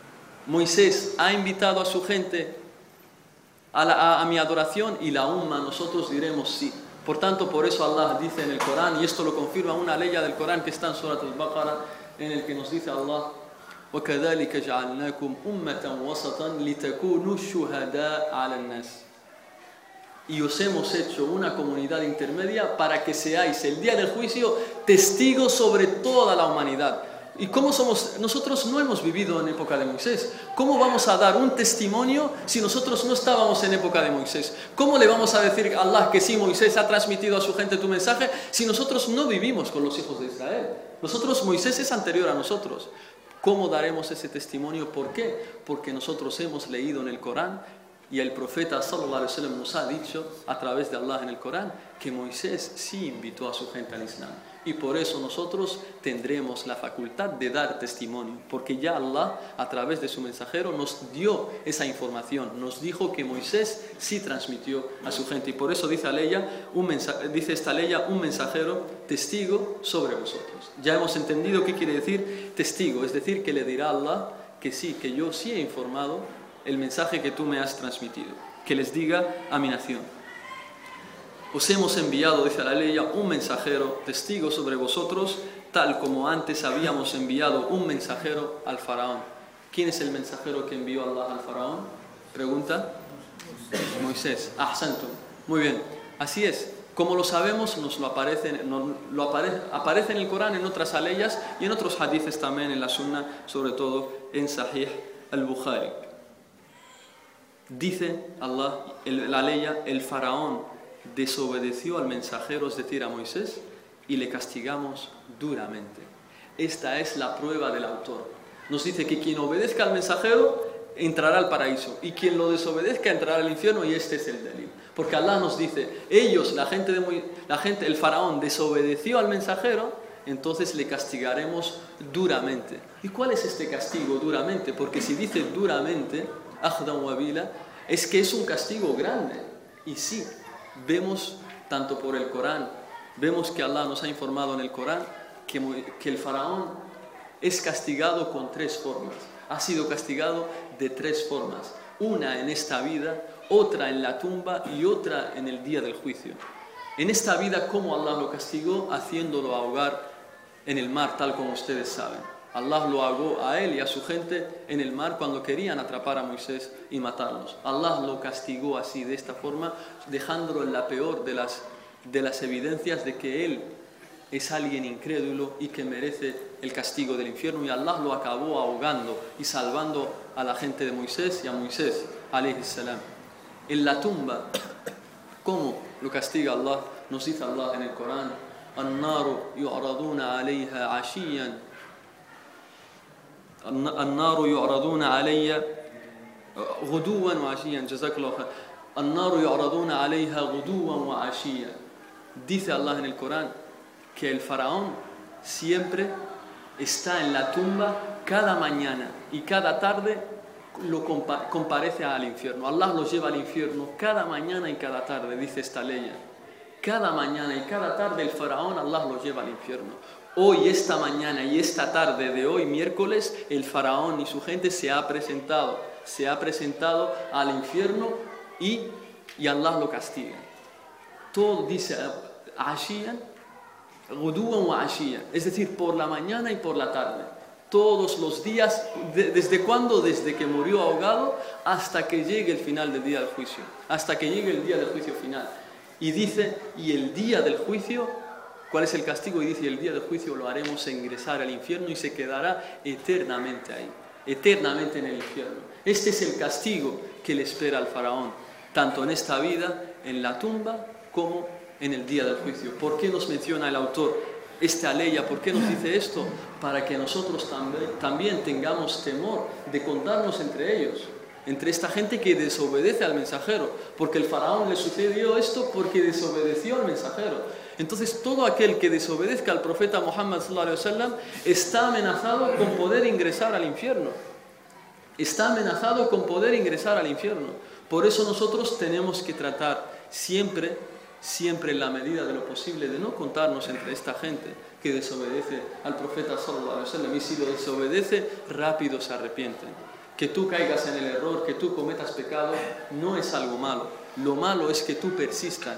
Moisés ha invitado a su gente a, la, a, a mi adoración, y la umma, nosotros diremos sí. Por tanto, por eso Allah dice en el Corán, y esto lo confirma una ley del Corán que está en Surat al-Baqarah, en el que nos dice Allah, وَكَذَلِكَ جَعَلْنَاكُمْ أُمَّةً وَسَطًا لِتَكُونُوا شُهَدَاءَ عَلَى النَّاسِ. y os hemos hecho una comunidad intermedia para que seáis el día del juicio testigos sobre toda la humanidad. ¿Y cómo somos? Nosotros no hemos vivido en época de Moisés. ¿Cómo vamos a dar un testimonio si nosotros no estábamos en época de Moisés? ¿Cómo le vamos a decir a Allah que sí, Moisés ha transmitido a su gente tu mensaje si nosotros no vivimos con los hijos de Israel? Nosotros, Moisés es anterior a nosotros. ¿Cómo daremos ese testimonio? ¿Por qué? Porque nosotros hemos leído en el Corán y el profeta sallallahu alaihi wasallam nos ha dicho a través de Allah en el Corán que Moisés sí invitó a su gente al Islam. Y por eso nosotros tendremos la facultad de dar testimonio, porque ya Allah a través de su mensajero nos dio esa información, nos dijo que Moisés sí transmitió a su gente. Y por eso dice, ella, un mensaje, dice esta ley, un mensajero testigo sobre vosotros. Ya hemos entendido qué quiere decir testigo, es decir, que le dirá a Allah que sí, que yo sí he informado el mensaje que tú me has transmitido, que les diga a mi nación. Os hemos enviado, dice la ley, un mensajero testigo sobre vosotros, tal como antes habíamos enviado un mensajero al faraón. ¿Quién es el mensajero que envió Allah al faraón? Pregunta. Moisés. Ahsantum. Muy bien. Así es. Como lo sabemos, nos lo aparece, nos lo aparece, aparece en el Corán, en otras aleyas y en otros hadices también, en la Sunna, sobre todo en Sahih al-Bukhari. Dice Allah, el, la ley, el faraón desobedeció al mensajero, es decir, a Moisés, y le castigamos duramente. Esta es la prueba del autor. Nos dice que quien obedezca al mensajero entrará al paraíso, y quien lo desobedezca entrará al infierno, y este es el delito. Porque Allah nos dice, ellos, la gente, de Mo- la gente, el faraón desobedeció al mensajero, entonces le castigaremos duramente. ¿Y cuál es este castigo duramente? Porque si dice duramente, Ahdan Wabila, es que es un castigo grande. Y sí, vemos tanto por el Corán, vemos que Allah nos ha informado en el Corán que, que el faraón es castigado con tres formas. Ha sido castigado de tres formas. Una en esta vida, otra en la tumba y otra en el día del juicio. En esta vida, ¿cómo Allah lo castigó? Haciéndolo ahogar en el mar, tal como ustedes saben. Allah lo ahogó a él y a su gente en el mar cuando querían atrapar a Moisés y matarlos. Allah lo castigó así, de esta forma, dejándolo en la peor de las, de las evidencias de que él es alguien incrédulo y que merece el castigo del infierno. Y Allah lo acabó ahogando y salvando a la gente de Moisés y a Moisés, alayhi salam. En la tumba, ¿cómo lo castiga Allah? Nos dice Allah en el Corán, النار يعرضون عليها عشيا النار يعرضون علي غدوا وعشيا جزاك الله خير النار يعرضون عليها غدوا وعشيا. Dice Allah en el Corán que el faraón siempre está en la tumba cada mañana y cada tarde lo compa- comparece al infierno. Allah lo lleva al infierno cada mañana y cada tarde, dice esta ley. Cada mañana y cada tarde el faraón, Allah lo lleva al infierno. Hoy, esta mañana y esta tarde de hoy, miércoles, el faraón y su gente se ha presentado, se ha presentado al infierno y, y Allah lo castiga. Todo dice, ashiyan, guduwan wa ashiyan, es decir, por la mañana y por la tarde. Todos los días, de, ¿desde cuándo? Desde que murió ahogado hasta que llegue el final del día del juicio, hasta que llegue el día del juicio final. Y dice, y el día del juicio, ¿cuál es el castigo? Y dice, el día del juicio lo haremos ingresar al infierno y se quedará eternamente ahí, eternamente en el infierno. Este es el castigo que le espera al faraón, tanto en esta vida, en la tumba, como en el día del juicio. ¿Por qué nos menciona el autor esta ley? ¿Por qué nos dice esto? Para que nosotros también, también tengamos temor de contarnos entre ellos, entre esta gente que desobedece al mensajero, porque el faraón le sucedió esto porque desobedeció al mensajero. Entonces todo aquel que desobedezca al profeta Muhammad sallallahu alaihi wasallam está amenazado con poder ingresar al infierno. Está amenazado con poder ingresar al infierno. Por eso nosotros tenemos que tratar siempre, siempre en la medida de lo posible de no contarnos entre esta gente que desobedece al profeta sallallahu alaihi wasallam, y si lo desobedece rápido se arrepienten. Que tú caigas en el error, que tú cometas pecado, no es algo malo. Lo malo es que tú persistas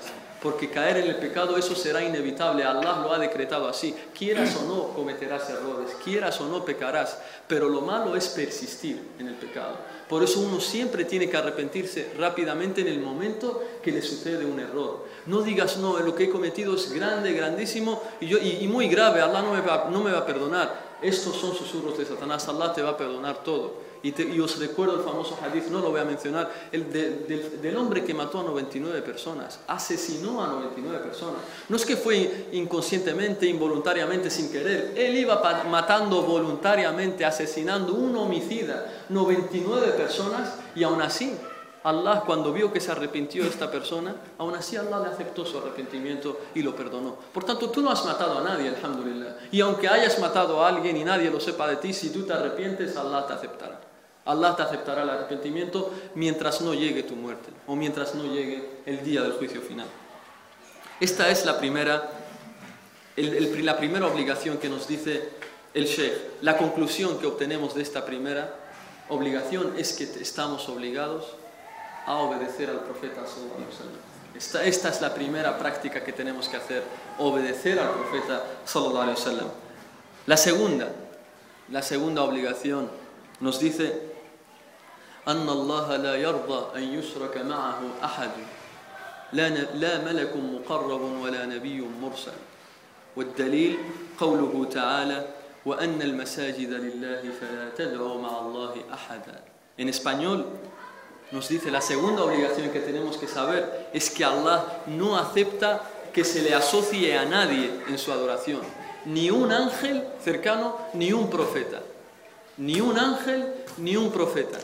porque caer en el pecado eso será inevitable, Allah lo ha decretado así, quieras o no cometerás errores, quieras o no pecarás, pero lo malo es persistir en el pecado. Por eso uno siempre tiene que arrepentirse rápidamente en el momento que le sucede un error. No digas, no, lo que he cometido es grande, grandísimo y, yo, y, y muy grave, Allah no me, va, no me va a perdonar. Estos son susurros de Satanás, Allah te va a perdonar todo. Y, te, y os recuerdo el famoso hadith, no lo voy a mencionar, el de, del, del hombre que mató a noventa y nueve personas, asesinó a noventa y nueve personas. No es que fue inconscientemente, involuntariamente, sin querer. Él iba matando voluntariamente, asesinando, un homicida, noventa y nueve personas, y aún así, Allah, cuando vio que se arrepintió esta persona, aún así Allah le aceptó su arrepentimiento y lo perdonó. Por tanto, tú no has matado a nadie, alhamdulillah. Y aunque hayas matado a alguien y nadie lo sepa de ti, si tú te arrepientes, Allah te aceptará. Allah te aceptará el arrepentimiento mientras no llegue tu muerte o mientras no llegue el día del juicio final. Esta es la primera, el, el, la primera obligación que nos dice el Sheikh. La conclusión que obtenemos de esta primera obligación es que estamos obligados a obedecer al profeta sallallahu alaihi wasallam. Esta, esta es la primera práctica que tenemos que hacer, obedecer al profeta sallallahu alaihi wasallam. La segunda, la segunda obligación nos dice: أن الله لا يرضى أن يشرك معه أحد لا لا ملك مقرب ولا نبي مرسل والدليل قوله تعالى وأن المساجد لله فلا تدعوا مع الله أحدا. En español nos dice la segunda obligación que tenemos que saber es que Allah no acepta que se le asocie a nadie en su adoración, ni un ángel cercano ni un profeta, ni un ángel ni un profeta.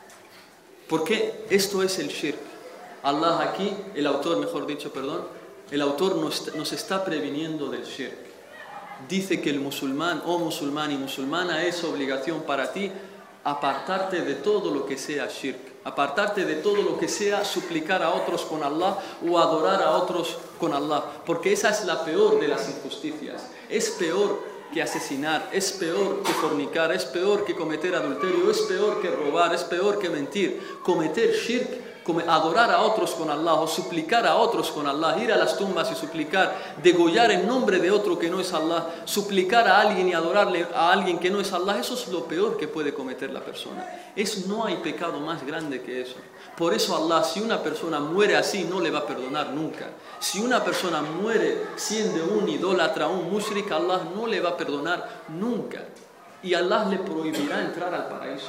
Porque esto es el shirk. Allah aquí, el autor, mejor dicho, perdón, el autor nos, nos está previniendo del shirk. Dice que el musulmán, o musulmán y musulmana, es obligación para ti apartarte de todo lo que sea shirk, apartarte de todo lo que sea suplicar a otros con Allah o adorar a otros con Allah, porque esa es la peor de las injusticias. Es peor que asesinar, es peor que fornicar, es peor que cometer adulterio, es peor que robar, es peor que mentir. Cometer shirk, adorar a otros con Allah o suplicar a otros con Allah, ir a las tumbas y suplicar, degollar en nombre de otro que no es Allah, suplicar a alguien y adorarle a alguien que no es Allah, eso es lo peor que puede cometer la persona. Es, no hay pecado más grande que eso. Por eso Allah, si una persona muere así, no le va a perdonar nunca. Si una persona muere siendo un idólatra, un mushrik, Allah no le va a perdonar nunca. Y Allah le prohibirá entrar al paraíso.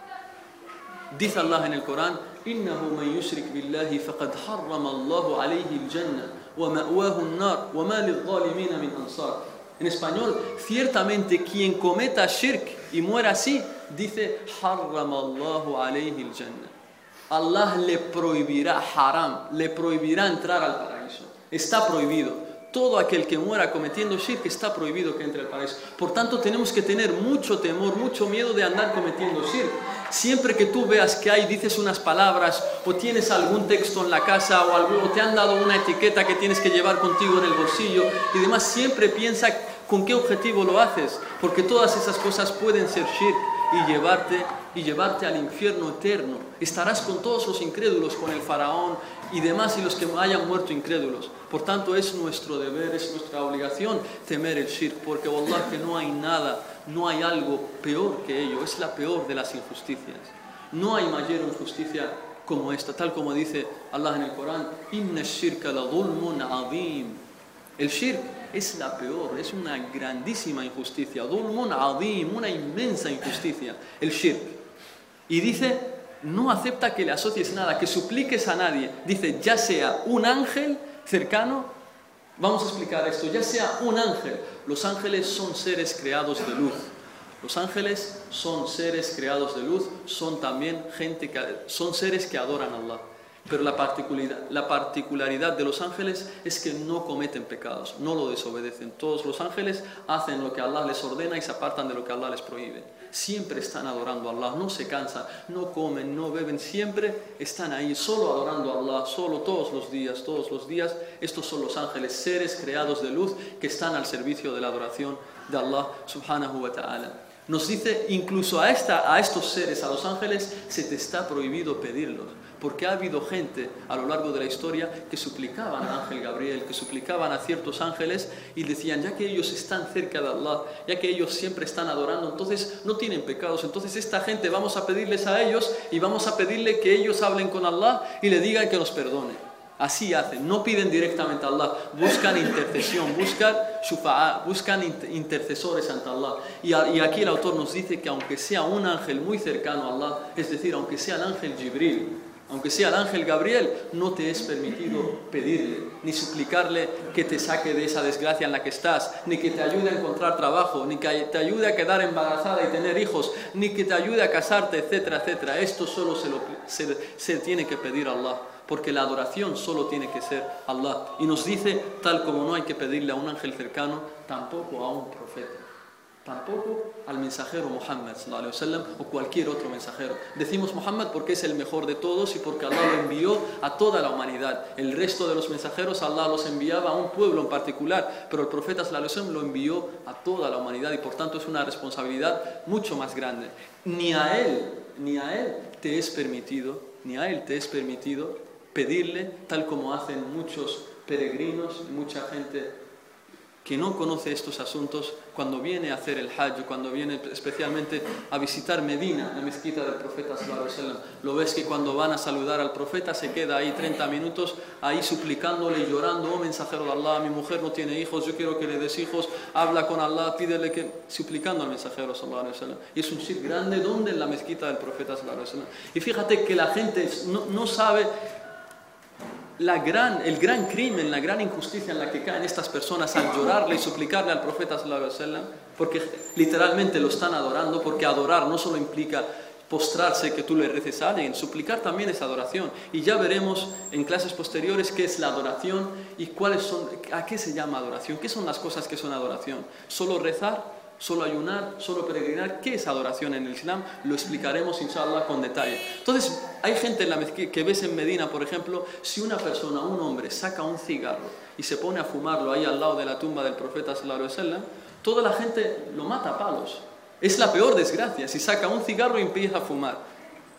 Dice Allah en el Corán: "Innahu man yushrik billahi faqad harrama Allahu alayhi al-jannah wa ma'wahu an-nar wa ma lidh-dhalimin min ansar." En español, ciertamente quien cometa shirk y muera así, dice harrama Allahu alayhi al-jannah. Allah le prohibirá haram, le prohibirá entrar al paraíso. Está prohibido. Todo aquel que muera cometiendo shirk está prohibido que entre al paraíso. Por tanto, tenemos que tener mucho temor, mucho miedo de andar cometiendo shirk. Siempre que tú veas que hay, dices unas palabras o tienes algún texto en la casa o, algo, o te han dado una etiqueta que tienes que llevar contigo en el bolsillo y demás, siempre piensa con qué objetivo lo haces, porque todas esas cosas pueden ser shirk y llevarte, y llevarte al infierno eterno. Estarás con todos los incrédulos, con el faraón y demás, y los que hayan muerto incrédulos. Por tanto, es nuestro deber, es nuestra obligación temer el shirk, porque wallah que no hay nada, no hay algo peor que ello, es la peor de las injusticias. No hay mayor injusticia como esta, tal como dice Allah en el Corán: Inna shirka la dhulmun azim. El shirk es la peor, es una grandísima injusticia. Dhulmun azim, una inmensa injusticia, el shirk. Y dice, no acepta que le asocies nada, que supliques a nadie. Dice, ya sea un ángel cercano, vamos a explicar esto, ya sea un ángel. Los ángeles son seres creados de luz. Los ángeles son seres creados de luz, son también gente que, son seres que adoran a Allah. Pero la particularidad, la particularidad de los ángeles es que no cometen pecados, no lo desobedecen. Todos los ángeles hacen lo que Allah les ordena y se apartan de lo que Allah les prohíbe. Siempre están adorando a Allah, no se cansan, no comen, no beben, siempre están ahí, solo adorando a Allah, solo todos los días, todos los días. Estos son los ángeles, seres creados de luz que están al servicio de la adoración de Allah subhanahu wa ta'ala. Nos dice, incluso a, esta, a estos seres, a los ángeles, se te está prohibido pedirlos. porque ha habido gente a lo largo de la historia que suplicaban al ángel Gabriel, que suplicaban a ciertos ángeles y decían, ya que ellos están cerca de Allah, ya que ellos siempre están adorando, entonces no tienen pecados, entonces esta gente vamos a pedirles a ellos y vamos a pedirle que ellos hablen con Allah y le digan que nos perdone. Así hacen, no piden directamente a Allah, buscan intercesión, buscan shufa'a, buscan intercesores ante Allah. Y, y aquí el autor nos dice que aunque sea un ángel muy cercano a Allah, es decir, aunque sea el ángel Jibril, aunque sea el ángel Gabriel, no te es permitido pedirle, ni suplicarle que te saque de esa desgracia en la que estás, ni que te ayude a encontrar trabajo, ni que te ayude a quedar embarazada y tener hijos, ni que te ayude a casarte, etcétera, etcétera. Esto solo se, lo, se, se tiene que pedir a Allah, porque la adoración solo tiene que ser Allah. Y nos dice, tal como no hay que pedirle a un ángel cercano, tampoco a un profeta. Tampoco al mensajero Muhammad sallallahu alaihi wasallam o cualquier otro mensajero. Decimos Muhammad porque es el mejor de todos y porque Allah lo envió a toda la humanidad. El resto de los mensajeros Allah los enviaba a un pueblo en particular, pero el profeta sallallahu alaihi wasallam lo envió a toda la humanidad y por tanto es una responsabilidad mucho más grande. Ni a él, ni a él te es permitido, ni a él te es permitido pedirle, tal como hacen muchos peregrinos, mucha gente que no conoce estos asuntos, cuando viene a hacer el Hajj, cuando viene especialmente a visitar Medina, la mezquita del profeta sallallahu alaihi wasallam, lo ves que cuando van a saludar al profeta se queda ahí treinta minutos, ahí suplicándole y llorando, oh mensajero de Allah, mi mujer no tiene hijos, yo quiero que le des hijos, habla con Allah, pídele que... suplicando al mensajero sallallahu alaihi wasallam. Y es un shirk grande, ¿dónde? En la mezquita del profeta sallallahu alaihi wasallam. Y fíjate que la gente no, no sabe... La gran, el gran crimen, la gran injusticia en la que caen estas personas al llorarle y suplicarle al profeta sallallahu alaihi wasallam, porque literalmente lo están adorando, porque adorar no solo implica postrarse, que tú le reces a alguien, suplicar también es adoración. Y ya veremos en clases posteriores qué es la adoración y cuáles son, a qué se llama adoración, qué son las cosas que son adoración. ¿Solo rezar? ¿Solo ayunar? ¿Solo peregrinar? ¿Qué es adoración en el Islam? Lo explicaremos inshallah con detalle. Entonces, hay gente en la mezquita que ves en Medina, por ejemplo, si una persona, un hombre, saca un cigarro y se pone a fumarlo ahí al lado de la tumba del profeta sallallahu alaihi wasallam, toda la gente lo mata a palos. Es la peor desgracia, si saca un cigarro y empieza a fumar.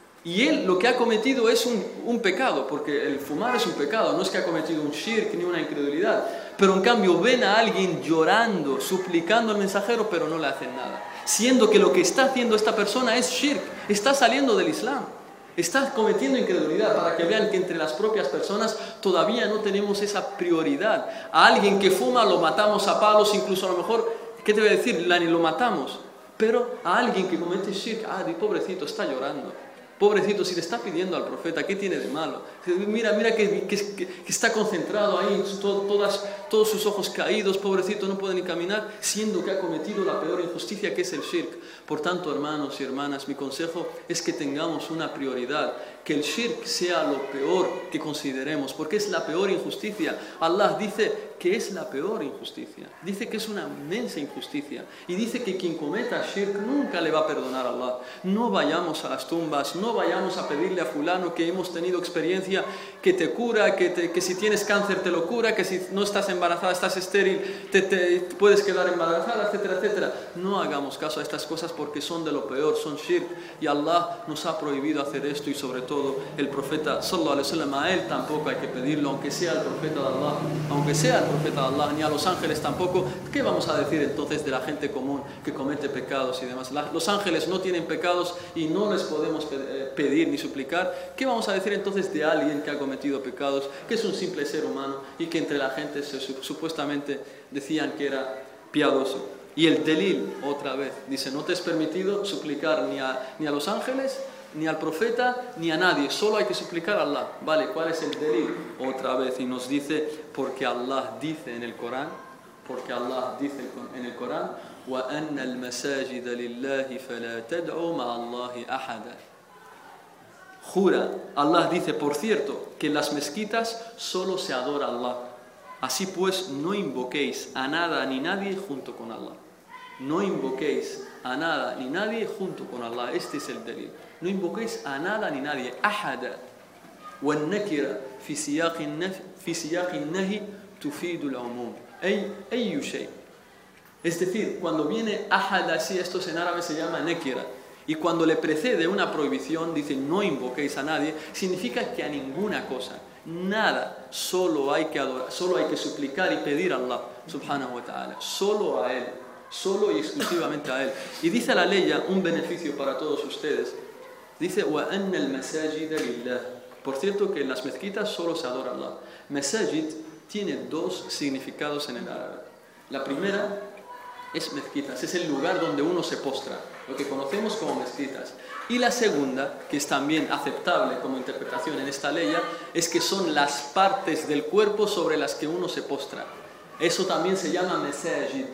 Y él lo que ha cometido es un, un pecado, porque el fumar es un pecado, no es que ha cometido un shirk ni una incredulidad. Pero en cambio ven a alguien llorando, suplicando al mensajero, pero no le hacen nada. Siendo que lo que está haciendo esta persona es shirk, está saliendo del Islam, está cometiendo incredulidad, para que vean que entre las propias personas todavía no tenemos esa prioridad. A alguien que fuma lo matamos a palos, incluso a lo mejor, ¿qué te voy a decir? Ni lo matamos. Pero a alguien que comete shirk, ah, pobrecito, está llorando. Pobrecito, si le está pidiendo al profeta, ¿qué tiene de malo? Mira, mira que, que, que está concentrado ahí, todo, todas, todos sus ojos caídos, pobrecito, no puede ni caminar, siendo que ha cometido la peor injusticia, que es el shirk. Por tanto, hermanos y hermanas, mi consejo es que tengamos una prioridad, que el shirk sea lo peor que consideremos, porque es la peor injusticia. Allah dice que es la peor injusticia, dice que es una inmensa injusticia, y dice que quien cometa shirk nunca le va a perdonar a Allah. No vayamos a las tumbas, no vayamos a pedirle a fulano que hemos tenido experiencia, que te cura, que, te, que si tienes cáncer te lo cura, que si no estás embarazada, estás estéril, te, te puedes quedar embarazada, etcétera, etcétera. No hagamos caso a estas cosas porque son de lo peor, son shirk, y Allah nos ha prohibido hacer esto, y sobre todo el profeta sallallahu alaihi wasallam, a él tampoco hay que pedirlo, aunque sea el profeta de Allah, aunque sea el profeta de Allah, ni a los ángeles tampoco. ¿Qué vamos a decir entonces de la gente común que comete pecados y demás? La, los ángeles no tienen pecados y no les podemos pedir ni suplicar. ¿Qué vamos a decir entonces de alguien que ha cometido pecados, que es un simple ser humano y que entre la gente se, supuestamente decían que era piadoso? Y el delil, otra vez, dice, no te es permitido suplicar ni a, ni a los ángeles, ni al profeta, ni a nadie, solo hay que suplicar a Allah. Vale, ¿cuál es el delil? Otra vez, y nos dice, porque Allah dice en el Corán, porque Allah dice en el Corán, وَأَنَّ الْمَسَاجِدَ لِلَّهِ فَلَا تَدْعُوا مَعَ اللَّهِ أَحَدًا. Jura, Allah dice, por cierto, que en las mezquitas solo se adora a Allah. Así pues, no invoquéis a nada ni nadie junto con Allah. No invoquéis a nada ni nadie junto con Allah. Este es el delil. No invoquéis a nada ni nadie. Ahada. والنكرة في سياق النفي في سياق النهي تفيد العموم. أي أي شيء. Es decir, cuando viene ahad así, esto en árabe se llama nekira. Y cuando le precede una prohibición, dice no invoquéis a nadie, significa que a ninguna cosa, nada, solo hay que adorar, solo hay que suplicar y pedir a Allah subhanahu wa ta'ala, solo a Él, solo y exclusivamente a Él. Y dice la ley un beneficio para todos ustedes, dice وَأَنَّ الْمَسَاجِدَ لِلَّهِ. Por cierto que en las mezquitas solo se adora a Allah. Masajid tiene dos significados en el árabe. La primera es mezquitas, es el lugar donde uno se postra, lo que conocemos como mezquitas. Y la segunda, que es también aceptable como interpretación en esta ley, es que son las partes del cuerpo sobre las que uno se postra. Eso también se llama masajid.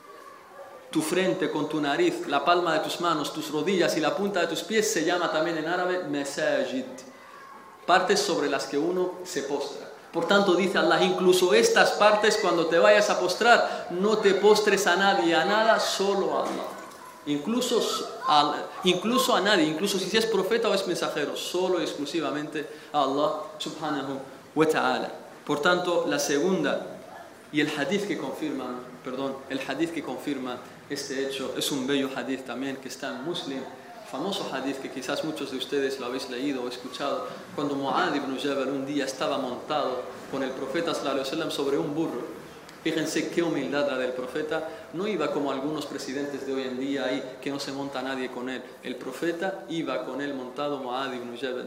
Tu frente con tu nariz, la palma de tus manos, tus rodillas y la punta de tus pies se llama también en árabe masajid. Partes sobre las que uno se postra. Por tanto, dice Allah, incluso estas partes, cuando te vayas a postrar, no te postres a nadie, a nada, solo a Allah. Incluso a, incluso a nadie, incluso si es profeta o es mensajero, solo y exclusivamente a Allah subhanahu wa ta'ala. Por tanto, la segunda y el hadith que confirma, perdón, el hadith que confirma este hecho es un bello hadith también que está en Muslim. Famoso hadith que quizás muchos de ustedes lo habéis leído o escuchado, cuando Mu'adh ibn Jabal un día estaba montado con el profeta sallallahu alaihi wasallam sobre un burro. Fíjense qué humildad la del profeta, no iba como algunos presidentes de hoy en día ahí que no se monta nadie con él. El profeta iba con él montado, Mu'adh ibn Jabal.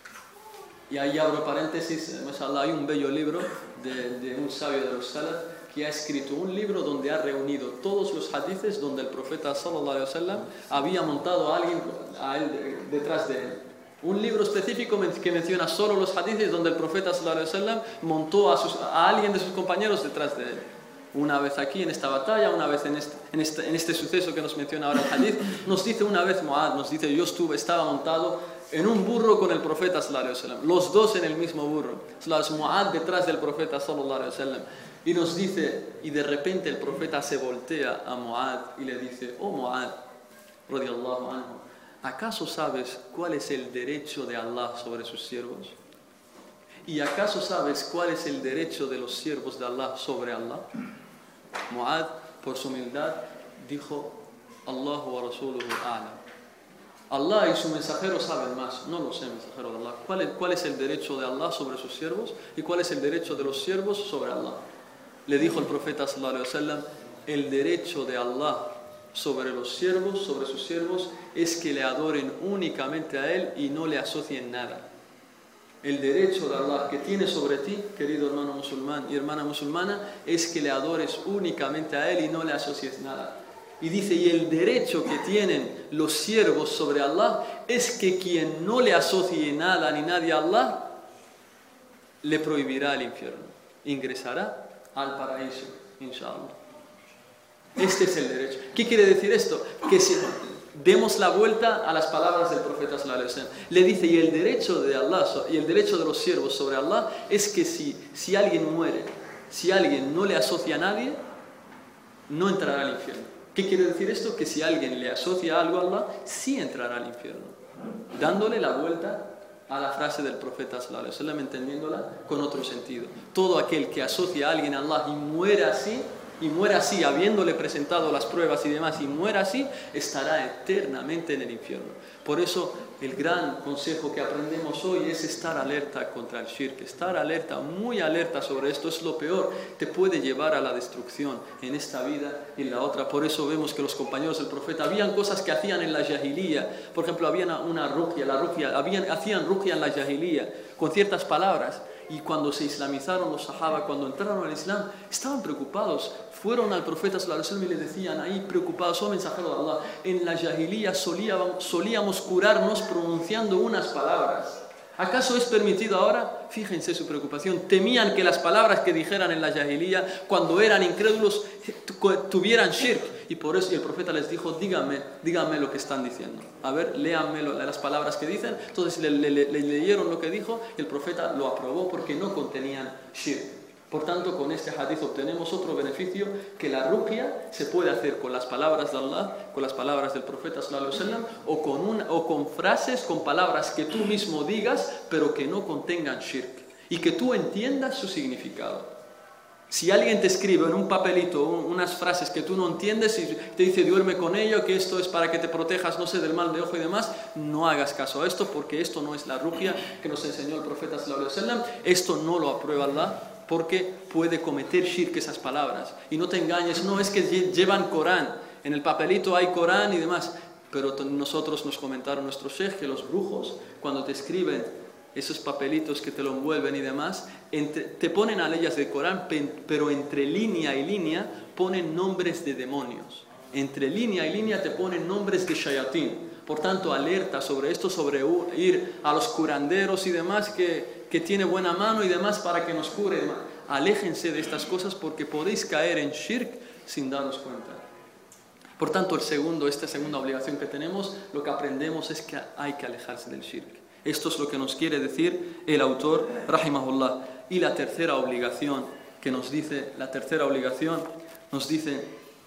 Y ahí abro paréntesis, mashallah, hay un bello libro de, de un sabio de los salaf que ha escrito un libro donde ha reunido todos los hadices donde el profeta sallallahu alaihi wasallam había montado a alguien a él, detrás de él. Un libro específico que menciona solo los hadices donde el profeta sallallahu alaihi wasallam montó a, sus, a alguien de sus compañeros detrás de él. Una vez aquí en esta batalla, una vez en este, en este, en este suceso que nos menciona ahora el hadith, nos dice una vez Mu'adh, nos dice yo estuve, estaba montado en un burro con el profeta sallallahu alaihi wasallam, los dos en el mismo burro, Mu'adh detrás del profeta sallallahu alaihi wasallam. Y nos dice, y de repente el profeta se voltea a Mu'adh y le dice, oh Mu'adh, radiyallahu anhu, ¿acaso sabes cuál es el derecho de Allah sobre sus siervos? ¿Y acaso sabes cuál es el derecho de los siervos de Allah sobre Allah? Mu'adh, por su humildad, dijo, Allahu wa rasuluhu a'lam. Allah y su mensajero saben más, no lo sé, mensajero de Allah. ¿Cuál es, ¿Cuál es el derecho de Allah sobre sus siervos? ¿Y cuál es el derecho de los siervos sobre Allah? Le dijo el profeta sallallahu alaihi wasallam, el derecho de Allah sobre los siervos, sobre sus siervos, es que le adoren únicamente a Él y no le asocien nada. El derecho de Allah que tiene sobre ti, querido hermano musulmán y hermana musulmana, es que le adores únicamente a Él y no le asocies nada. Y dice, y el derecho que tienen los siervos sobre Allah es que quien no le asocie nada ni nadie a Allah, le prohibirá el infierno. Ingresará al paraíso, inshallah. Este es el derecho. ¿Qué quiere decir esto? Que si demos la vuelta a las palabras del profeta sallallahu alaihi wasallam. Le dice, y el derecho de Allah y el derecho de los siervos sobre Allah es que si, si alguien muere, si alguien no le asocia a nadie, no entrará al infierno. ¿Qué quiere decir esto? Que si alguien le asocia algo a Allah, sí entrará al infierno. Dándole la vuelta a la frase del profeta sallallahu alaihi wasallam, entendiéndola con otro sentido. Todo aquel que asocia a alguien a Allah y muera así, y muera así, habiéndole presentado las pruebas y demás, y muera así, estará eternamente en el infierno. Por eso, el gran consejo que aprendemos hoy es estar alerta contra el shirk, estar alerta, muy alerta sobre esto, es lo peor, te puede llevar a la destrucción en esta vida y en la otra. Por eso vemos que los compañeros del profeta, habían cosas que hacían en la jahiliya, por ejemplo, había una ruqya, la ruqya, habían, hacían ruqya en la jahiliya, con ciertas palabras, y cuando se islamizaron los sahaba, cuando entraron al Islam, estaban preocupados. Fueron al profeta sallallahu alaihi wasallam y le decían ahí preocupados, oh mensajero de Allah, en la jahiliya solíamos, solíamos curarnos pronunciando unas palabras. ¿Acaso es permitido ahora? Fíjense su preocupación. Temían que las palabras que dijeran en la jahiliya, cuando eran incrédulos, tuvieran shirk. Y por eso el profeta les dijo, díganme, díganme lo que están diciendo. A ver, léanme lo, las palabras que dicen. Entonces le, le, le leyeron lo que dijo y el profeta lo aprobó porque no contenían shirk. Por tanto, con este hadith obtenemos otro beneficio, que la ruqya se puede hacer con las palabras de Allah, con las palabras del profeta sallallahu alaihi wasallam, o con, una, o con frases, con palabras que tú mismo digas, pero que no contengan shirk, y que tú entiendas su significado. Si alguien te escribe en un papelito unas frases que tú no entiendes y te dice duerme con ello, que esto es para que te protejas, no sé, del mal de ojo y demás, no hagas caso a esto, porque esto no es la ruqya que nos enseñó el profeta sallallahu alaihi wasallam. Esto no lo aprueba Allah, porque puede cometer shirk esas palabras. Y no te engañes, no es que llevan Corán, en el papelito hay Corán y demás, pero nosotros nos comentaron nuestros sheikh que los brujos, cuando te escriben esos papelitos que te lo envuelven y demás, entre, te ponen a leyes del Corán, pero entre línea y línea ponen nombres de demonios. Entre línea y línea te ponen nombres de shayatín. Por tanto, alerta sobre esto, sobre ir a los curanderos y demás, que, que tiene buena mano y demás para que nos cure. Aléjense de estas cosas porque podéis caer en shirk sin daros cuenta. Por tanto, el segundo, esta segunda obligación que tenemos, lo que aprendemos es que hay que alejarse del shirk. Esto es lo que nos quiere decir el autor, rahimahullah. Y la tercera obligación que nos dice, la tercera obligación nos dice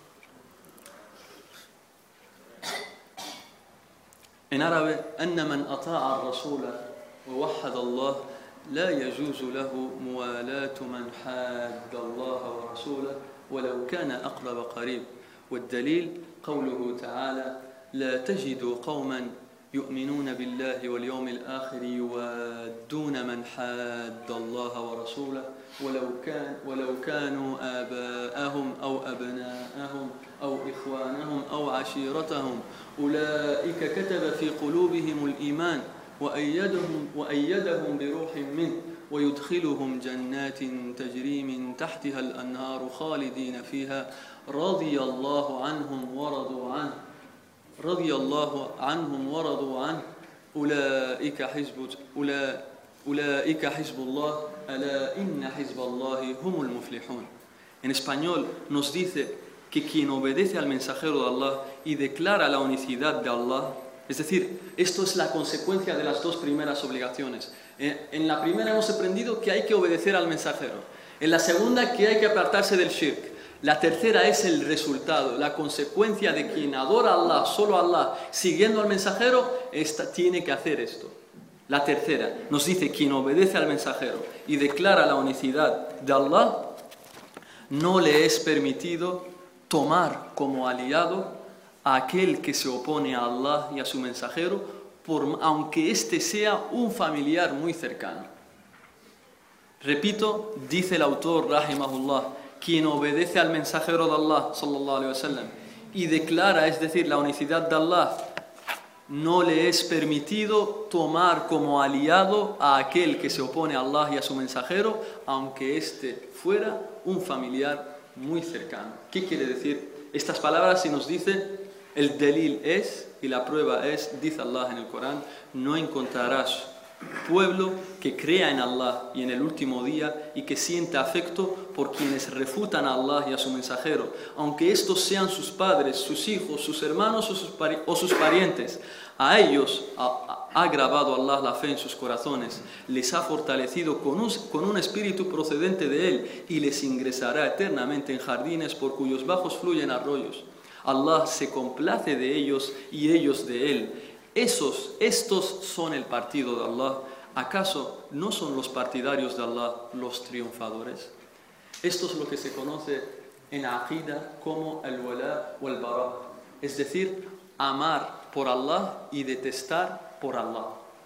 en árabe: "Anna man ata'a ar-rasula wa wahhada Allah la yajuzu lahu muwalatu man hadda Allah wa rasulahu walau kana aqrab qarib. والدليل قوله تعالى لا تجد قوما يؤمنون بالله واليوم الآخر يوادون من حاد الله ورسوله ولو كان ولو كانوا آباءهم أو أبناءهم أو إخوانهم أو عشيرتهم أولئك كتب في قلوبهم الإيمان وأيدهم وأيدهم بروح منه ويدخلهم جنات تجري من تحتها الأنهار خالدين فيها رضي الله عنهم ورضوا عنه رضي الله عنهم ورضوا عنه أولئك حزب أولئك حزب الله ألا إن حزب الله هم المفلحون". En español nos dice que quien obedece al mensajero de Allah y declara la unicidad de Allah, es decir, esto es la consecuencia de las dos primeras obligaciones. En la primera hemos aprendido que hay que obedecer al mensajero. En la segunda, que hay que apartarse del shirk. La tercera es el resultado, la consecuencia de quien adora a Allah, solo a Allah, siguiendo al mensajero, esta, tiene que hacer esto. La tercera nos dice: quien obedece al mensajero y declara la unicidad de Allah, no le es permitido tomar como aliado a aquel que se opone a Allah y a su mensajero, por, aunque éste sea un familiar muy cercano. Repito, dice el autor, rahimahullah, quien obedece al mensajero de Allah, sallallahu alaihi wasallam, y declara, es decir, la unicidad de Allah, no le es permitido tomar como aliado a aquel que se opone a Allah y a su mensajero, aunque éste fuera un familiar muy cercano. ¿Qué quiere decir? Estas palabras, si nos dicen, el delil es, y la prueba es, dice Allah en el Corán: no encontrarás pueblo que crea en Allah y en el último día y que sienta afecto por quienes refutan a Allah y a su mensajero, aunque estos sean sus padres, sus hijos, sus hermanos o sus, pari o sus parientes. A ellos ha, ha grabado Allah la fe en sus corazones, les ha fortalecido con un, con un espíritu procedente de Él y les ingresará eternamente en jardines por cuyos bajos fluyen arroyos. Allah se complace de ellos y ellos de Él. Esos, estos son el partido de Allah. ¿Acaso no son los partidarios de Allah los triunfadores? Esto es lo que se conoce en Aqida como el wala o el bara, es decir, amar por Allah y detestar por Allah.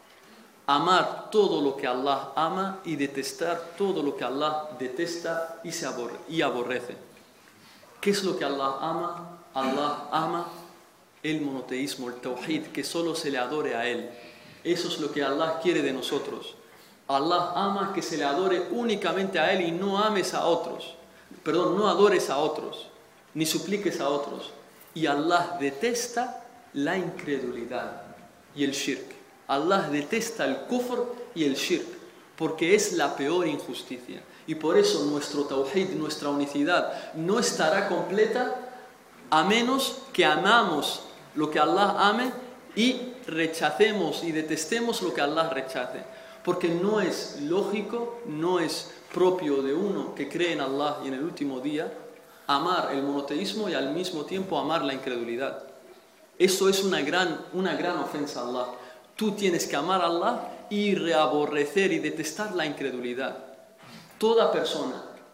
Amar todo lo que Allah ama y detestar todo lo que Allah detesta y, se aborre, y aborrece. ¿Qué es lo que Allah ama? Allah ama el monoteísmo, el tawhid, que solo se le adore a Él. Eso es lo que Allah quiere de nosotros. Allah ama que se le adore únicamente a Él y no ames a otros. Perdón, no adores a otros, ni supliques a otros. Y Allah detesta la incredulidad y el shirk. Allah detesta el kufr y el shirk, porque es la peor injusticia. Y por eso nuestro tawhid, nuestra unicidad, no estará completa a menos que amamos lo que Allah ame y rechacemos y detestemos lo que Allah rechace. Porque no es lógico, no es propio de uno que cree en Allah y en el último día, amar el monoteísmo y al mismo tiempo amar la incredulidad. Eso es una gran, una gran ofensa a Allah. Tú tienes que amar a Allah y reaborrecer y detestar la incredulidad. Toda persona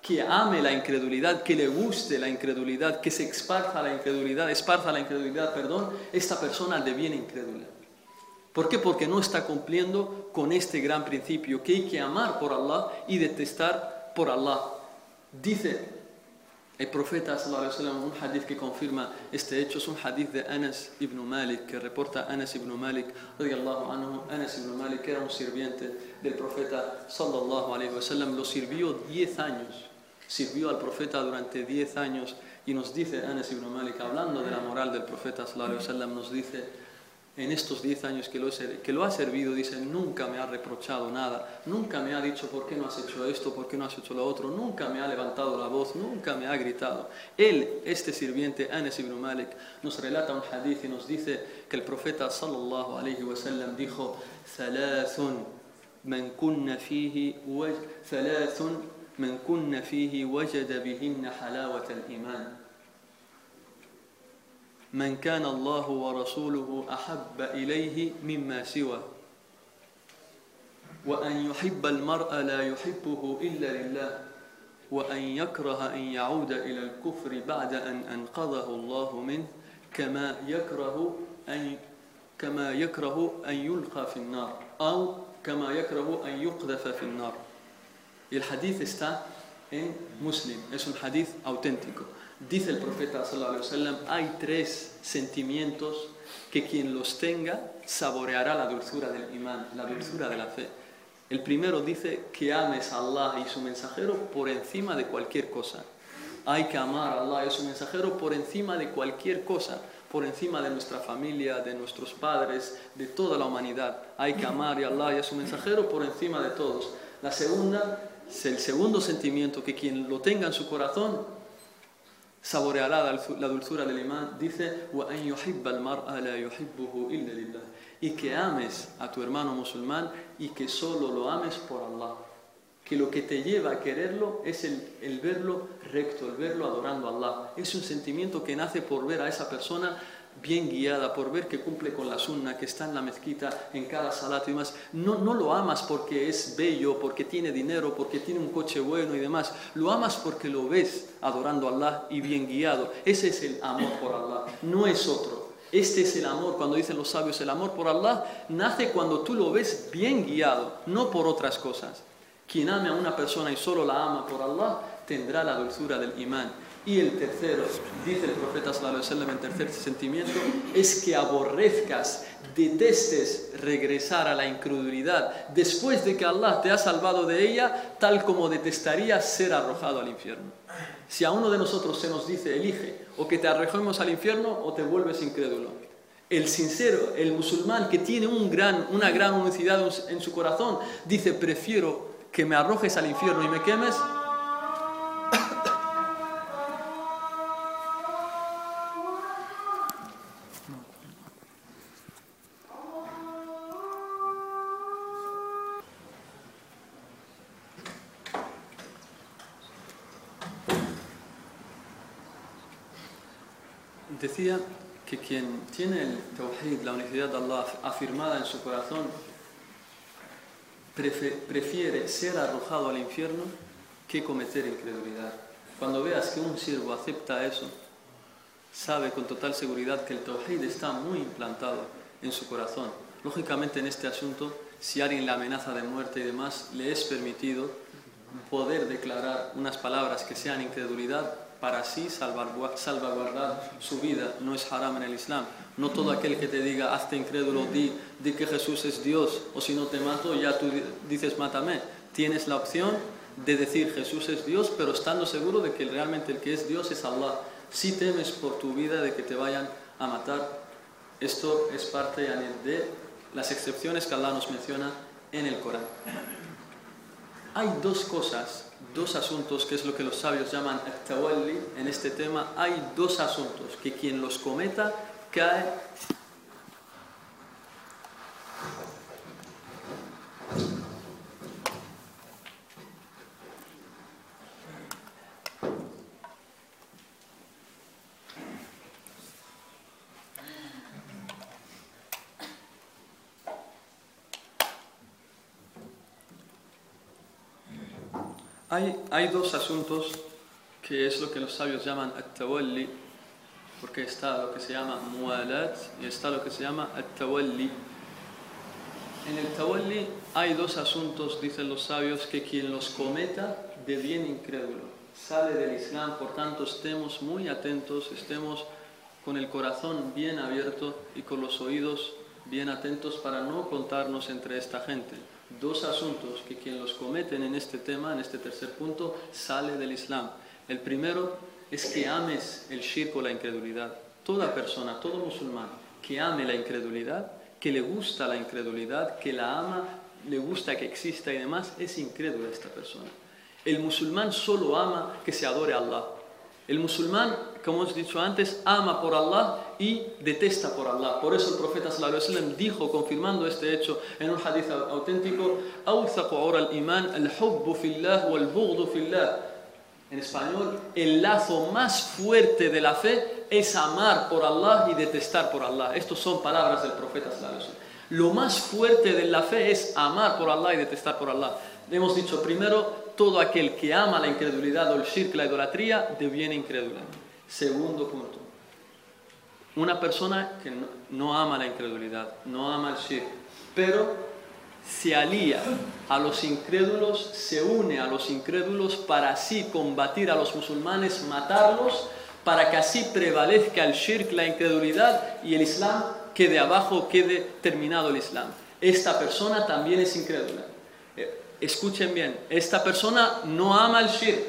que ame la incredulidad, que le guste la incredulidad, que se esparza la incredulidad, esparza la incredulidad, perdón, esta persona deviene incrédula. ¿Por qué? Porque no está cumpliendo con este gran principio, que hay que amar por Allah y detestar por Allah. Dice el profeta sallallahu alaihi wasallam, un hadith que confirma este hecho, es un hadith de Anas ibn Malik, que reporta Anas ibn Malik, radiyallahu anhu. Anas ibn Malik era un sirviente del profeta sallallahu alaihi wasallam, lo sirvió diez años, sirvió al profeta durante diez años, y nos dice Anas ibn Malik, hablando de la moral del profeta sallallahu alaihi wasallam, nos dice: en estos diez años que lo, he, que lo ha servido, dice, nunca me ha reprochado nada, nunca me ha dicho por qué no has hecho esto, por qué no has hecho lo otro, nunca me ha levantado la voz, nunca me ha gritado. Él, este sirviente, Anas ibn Malik, nos relata un hadith y nos dice que el profeta sallallahu alaihi wasallam dijo: "Thalathun man kunna fihi waj thalathun man kunna fihi wajada bihinna halawat al-iman. من كان الله ورسوله أحب إليه مما سوى وأن يحب المرء لا يحبه إلا لله وأن يكره أن يعود إلى الكفر بعد أن أنقذه الله منه كما يكره أن كما يكره أن يلقى في النار أو كما يكره أن يقذف في النار". Y el hadith está en Muslim, es un hadith auténtico. Dice el profeta sallallahu alaihi wasallam, hay tres sentimientos que quien los tenga saboreará la dulzura del imán, la dulzura de la fe. El primero dice que ames a Allah y su mensajero por encima de cualquier cosa. Hay que amar a Allah y a su mensajero por encima de cualquier cosa, por encima de nuestra familia, de nuestros padres, de toda la humanidad. Hay que amar a Allah y a su mensajero por encima de todos. La segunda, el segundo sentimiento que quien lo tenga en su corazón saboreará la dulzura del imán, dice: وَأَنْ يُحِبَّ الْمَرْءَ لَا يُحِبُّهُ إِلَّا لِلَّهِ, y que ames a tu hermano musulmán y que solo lo ames por Allah, que lo que te lleva a quererlo es el, el verlo recto, el verlo adorando a Allah. Es un sentimiento que nace por ver a esa persona bien guiada, por ver que cumple con la sunna, que está en la mezquita, en cada salat y demás. No, no lo amas porque es bello, porque tiene dinero, porque tiene un coche bueno y demás. Lo amas porque lo ves adorando a Allah y bien guiado. Ese es el amor por Allah, no es otro. Este es el amor, cuando dicen los sabios, el amor por Allah nace cuando tú lo ves bien guiado, no por otras cosas. Quien ame a una persona y solo la ama por Allah, tendrá la dulzura del imán. Y el tercero, dice el profeta sallallahu alaihi wasallam, el tercer sentimiento es que aborrezcas, detestes regresar a la incredulidad después de que Allah te ha salvado de ella, tal como detestarías ser arrojado al infierno. Si a uno de nosotros se nos dice, elige, o que te arrojemos al infierno o te vuelves incrédulo. El sincero, el musulmán que tiene un gran, una gran unicidad en su corazón, dice: prefiero que me arrojes al infierno y me quemes Decía que quien tiene el tawhid, la unicidad de Allah afirmada en su corazón, prefiere ser arrojado al infierno que cometer incredulidad. Cuando veas que un siervo acepta eso, sabe con total seguridad que el tawhid está muy implantado en su corazón. Lógicamente, en este asunto, si alguien le amenaza de muerte y demás, le es permitido poder declarar unas palabras que sean incredulidad para así salvaguardar su vida. No es haram en el Islam. No todo aquel que te diga, hazte incrédulo, di, di que Jesús es Dios, o si no te mato, ya tú dices, mátame. Tienes la opción de decir Jesús es Dios, pero estando seguro de que realmente el que es Dios es Allah. Si temes por tu vida de que te vayan a matar, esto es parte de las excepciones que Allah nos menciona en el Corán. Hay dos cosas, dos asuntos, que es lo que los sabios llaman at-tawalli en este tema. Hay dos asuntos que quien los cometa cae Hay, hay dos asuntos que es lo que los sabios llaman at-tawalli, porque está lo que se llama mualat y está lo que se llama at-tawalli. En el tawalli hay dos asuntos, dicen los sabios, que quien los cometa deviene incrédulo, sale del Islam. Por tanto, estemos muy atentos, estemos con el corazón bien abierto y con los oídos bien atentos para no contarnos entre esta gente. Dos asuntos que quien los cometen en este tema, en este tercer punto, sale del Islam. El primero es que ames el shirk o la incredulidad. Toda persona, todo musulmán que ame la incredulidad, que le gusta la incredulidad, que la ama, le gusta que exista y demás, es incrédula esta persona. El musulmán solo ama que se adore a Allah. El musulmán, como hemos dicho antes, ama por Allah y detesta por Allah. Por eso el profeta sallallahu alaihi wasallam dijo, confirmando este hecho en un hadith auténtico, أوثق عرى الإيمان الحب في الله والبغض في الله. En español, el lazo más fuerte de la fe es amar por Allah y detestar por Allah. Estas son palabras del profeta sallallahu alaihi wasallam. Lo más fuerte de la fe es amar por Allah y detestar por Allah. Hemos dicho primero, todo aquel que ama la incredulidad o el shirk, la idolatría, deviene incrédula. Segundo punto, una persona que no, no ama la incredulidad, no ama el shirk, pero se alía a los incrédulos, se une a los incrédulos para así combatir a los musulmanes, matarlos, para que así prevalezca el shirk, la incredulidad, y el Islam quede abajo, quede terminado el Islam. Esta persona también es incrédula. Escuchen bien, esta persona no ama el shirk,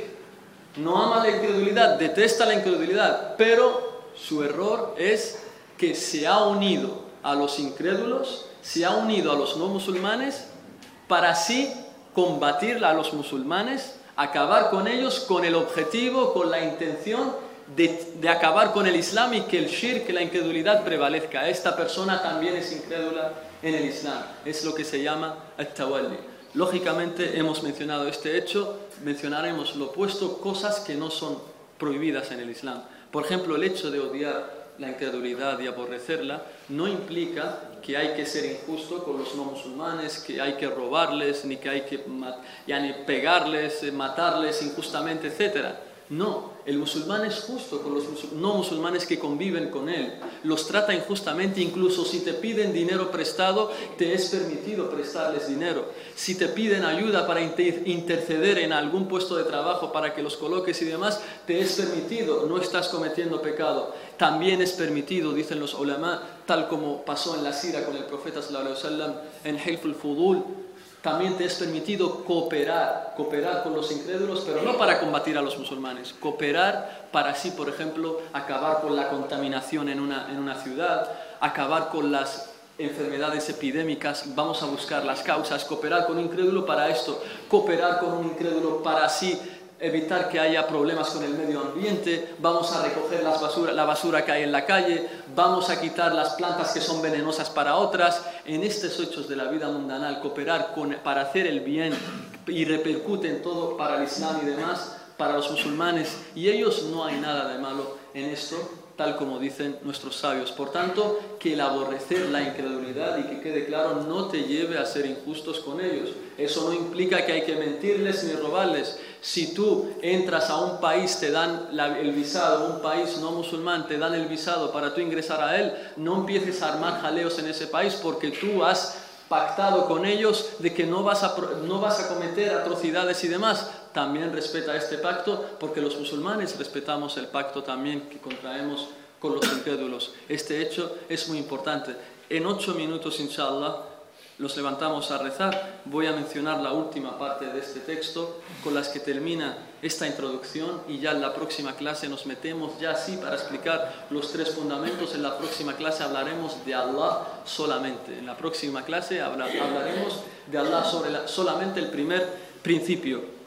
no ama la incredulidad, detesta la incredulidad, pero su error es que se ha unido a los incrédulos, se ha unido a los no musulmanes para así combatir a los musulmanes, acabar con ellos con el objetivo, con la intención de, de acabar con el Islam y que el shirk, la incredulidad prevalezca. Esta persona también es incrédula en el Islam. Es lo que se llama at-tawalli. Lógicamente hemos mencionado este hecho, mencionaremos lo opuesto, cosas que no son prohibidas en el Islam. Por ejemplo, el hecho de odiar la incredulidad y aborrecerla no implica que hay que ser injusto con los no musulmanes, que hay que robarles, ni que hay que ya ni pegarles, matarles injustamente, etcétera. No, el musulmán es justo con los no musulmanes que conviven con él, los trata injustamente, incluso si te piden dinero prestado, te es permitido prestarles dinero. Si te piden ayuda para interceder en algún puesto de trabajo para que los coloques y demás, te es permitido, no estás cometiendo pecado. También es permitido, dicen los ulama, tal como pasó en la sira con el profeta sallallahu alaihi wasallam en Hilf al-Fudul, también te es permitido cooperar, cooperar con los incrédulos, pero no para combatir a los musulmanes, cooperar para así, por ejemplo, acabar con la contaminación en una, en una ciudad, acabar con las enfermedades epidémicas, vamos a buscar las causas, cooperar con un incrédulo para esto, cooperar con un incrédulo para así evitar que haya problemas con el medio ambiente, vamos a recoger las basura, la basura que hay en la calle, vamos a quitar las plantas que son venenosas para otras. En estos hechos de la vida mundanal, cooperar con, para hacer el bien y repercute en todo para el Islam y demás, para los musulmanes, y ellos no hay nada de malo en esto, tal como dicen nuestros sabios. Por tanto, que el aborrecer la incredulidad, y que quede claro, no te lleve a ser injustos con ellos. Eso no implica que hay que mentirles ni robarles. Si tú entras a un país, te dan la, el visado, un país no musulmán, te dan el visado para tú ingresar a él, no empieces a armar jaleos en ese país porque tú has pactado con ellos de que no vas a, no vas a cometer atrocidades y demás. También respeta este pacto, porque los musulmanes respetamos el pacto también que contraemos con los incrédulos. Este hecho es muy importante. En ocho minutos, inshallah, los levantamos a rezar. Voy a mencionar la última parte de este texto con las que termina esta introducción, y ya en la próxima clase nos metemos ya así para explicar los tres fundamentos. En la próxima clase hablaremos de Allah solamente. En la próxima clase habla, hablaremos de Allah sobre la, solamente el primer principio.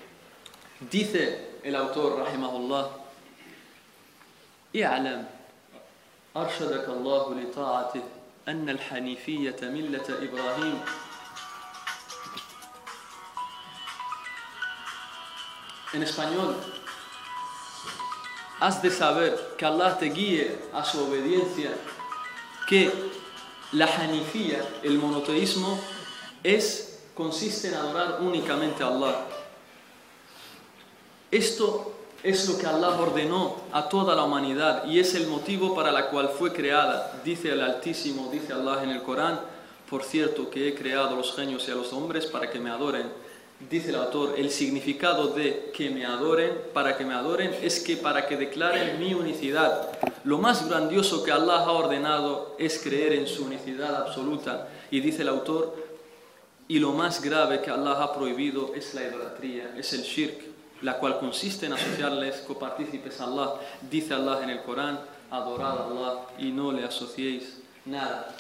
Dice el autor, rahimahullah, i'lam arshadaka Allahu li ta'atih anna al-hanifiyyata millata Ibrahim. En español, has de saber que Allah te guíe a su obediencia, que la hanifía, el monoteísmo, es, consiste en adorar únicamente a Allah. Esto es lo que Allah ordenó a toda la humanidad y es el motivo para el cual fue creada. Dice el Altísimo, dice Allah en el Corán: por cierto que he creado a los genios y a los hombres para que me adoren. Dice el autor, el significado de que me adoren, para que me adoren, es que para que declaren mi unicidad. Lo más grandioso que Allah ha ordenado es creer en su unicidad absoluta. Y dice el autor, y lo más grave que Allah ha prohibido es la idolatría, es el shirk, la cual consiste en asociarles copartícipes a Allah. Dice Allah en el Corán: adorad a Allah y no le asociéis nada.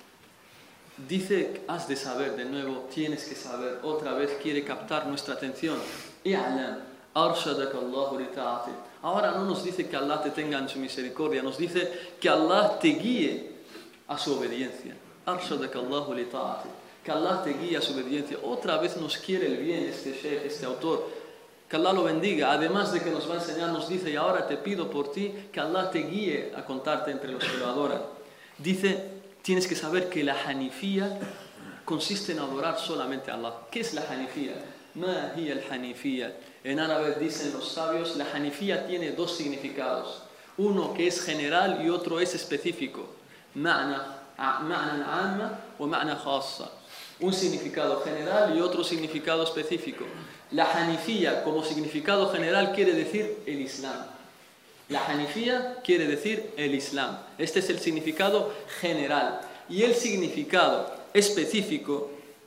Dice, has de saber, de nuevo, tienes que saber, otra vez quiere captar nuestra atención. I'lam, arshadaka Allahu li ta'ati. Ahora no nos dice que Allah te tenga en su misericordia, nos dice que Allah te guíe a su obediencia. Arshadaka Allahu li ta'ati. Que Allah te guíe a su obediencia. Otra vez nos quiere el bien este sheikh, este autor. Que Allah lo bendiga, además de que nos va a enseñar, nos dice, y ahora te pido por ti que Allah te guíe a contarte entre los que lo adoran. Dice, tienes que saber que la hanifía consiste en adorar solamente a Allah. ¿Qué es la hanifía? Ma hiya al-hanifía. En árabe dicen los sabios, la hanifía tiene dos significados. Uno que es general y otro es específico. Ma'na amma o ma'na khassa. Un significado general y otro significado específico. La hanifía como significado general quiere decir el Islam. La hanifía quiere decir el Islam. Este es el significado general. Y el significado específico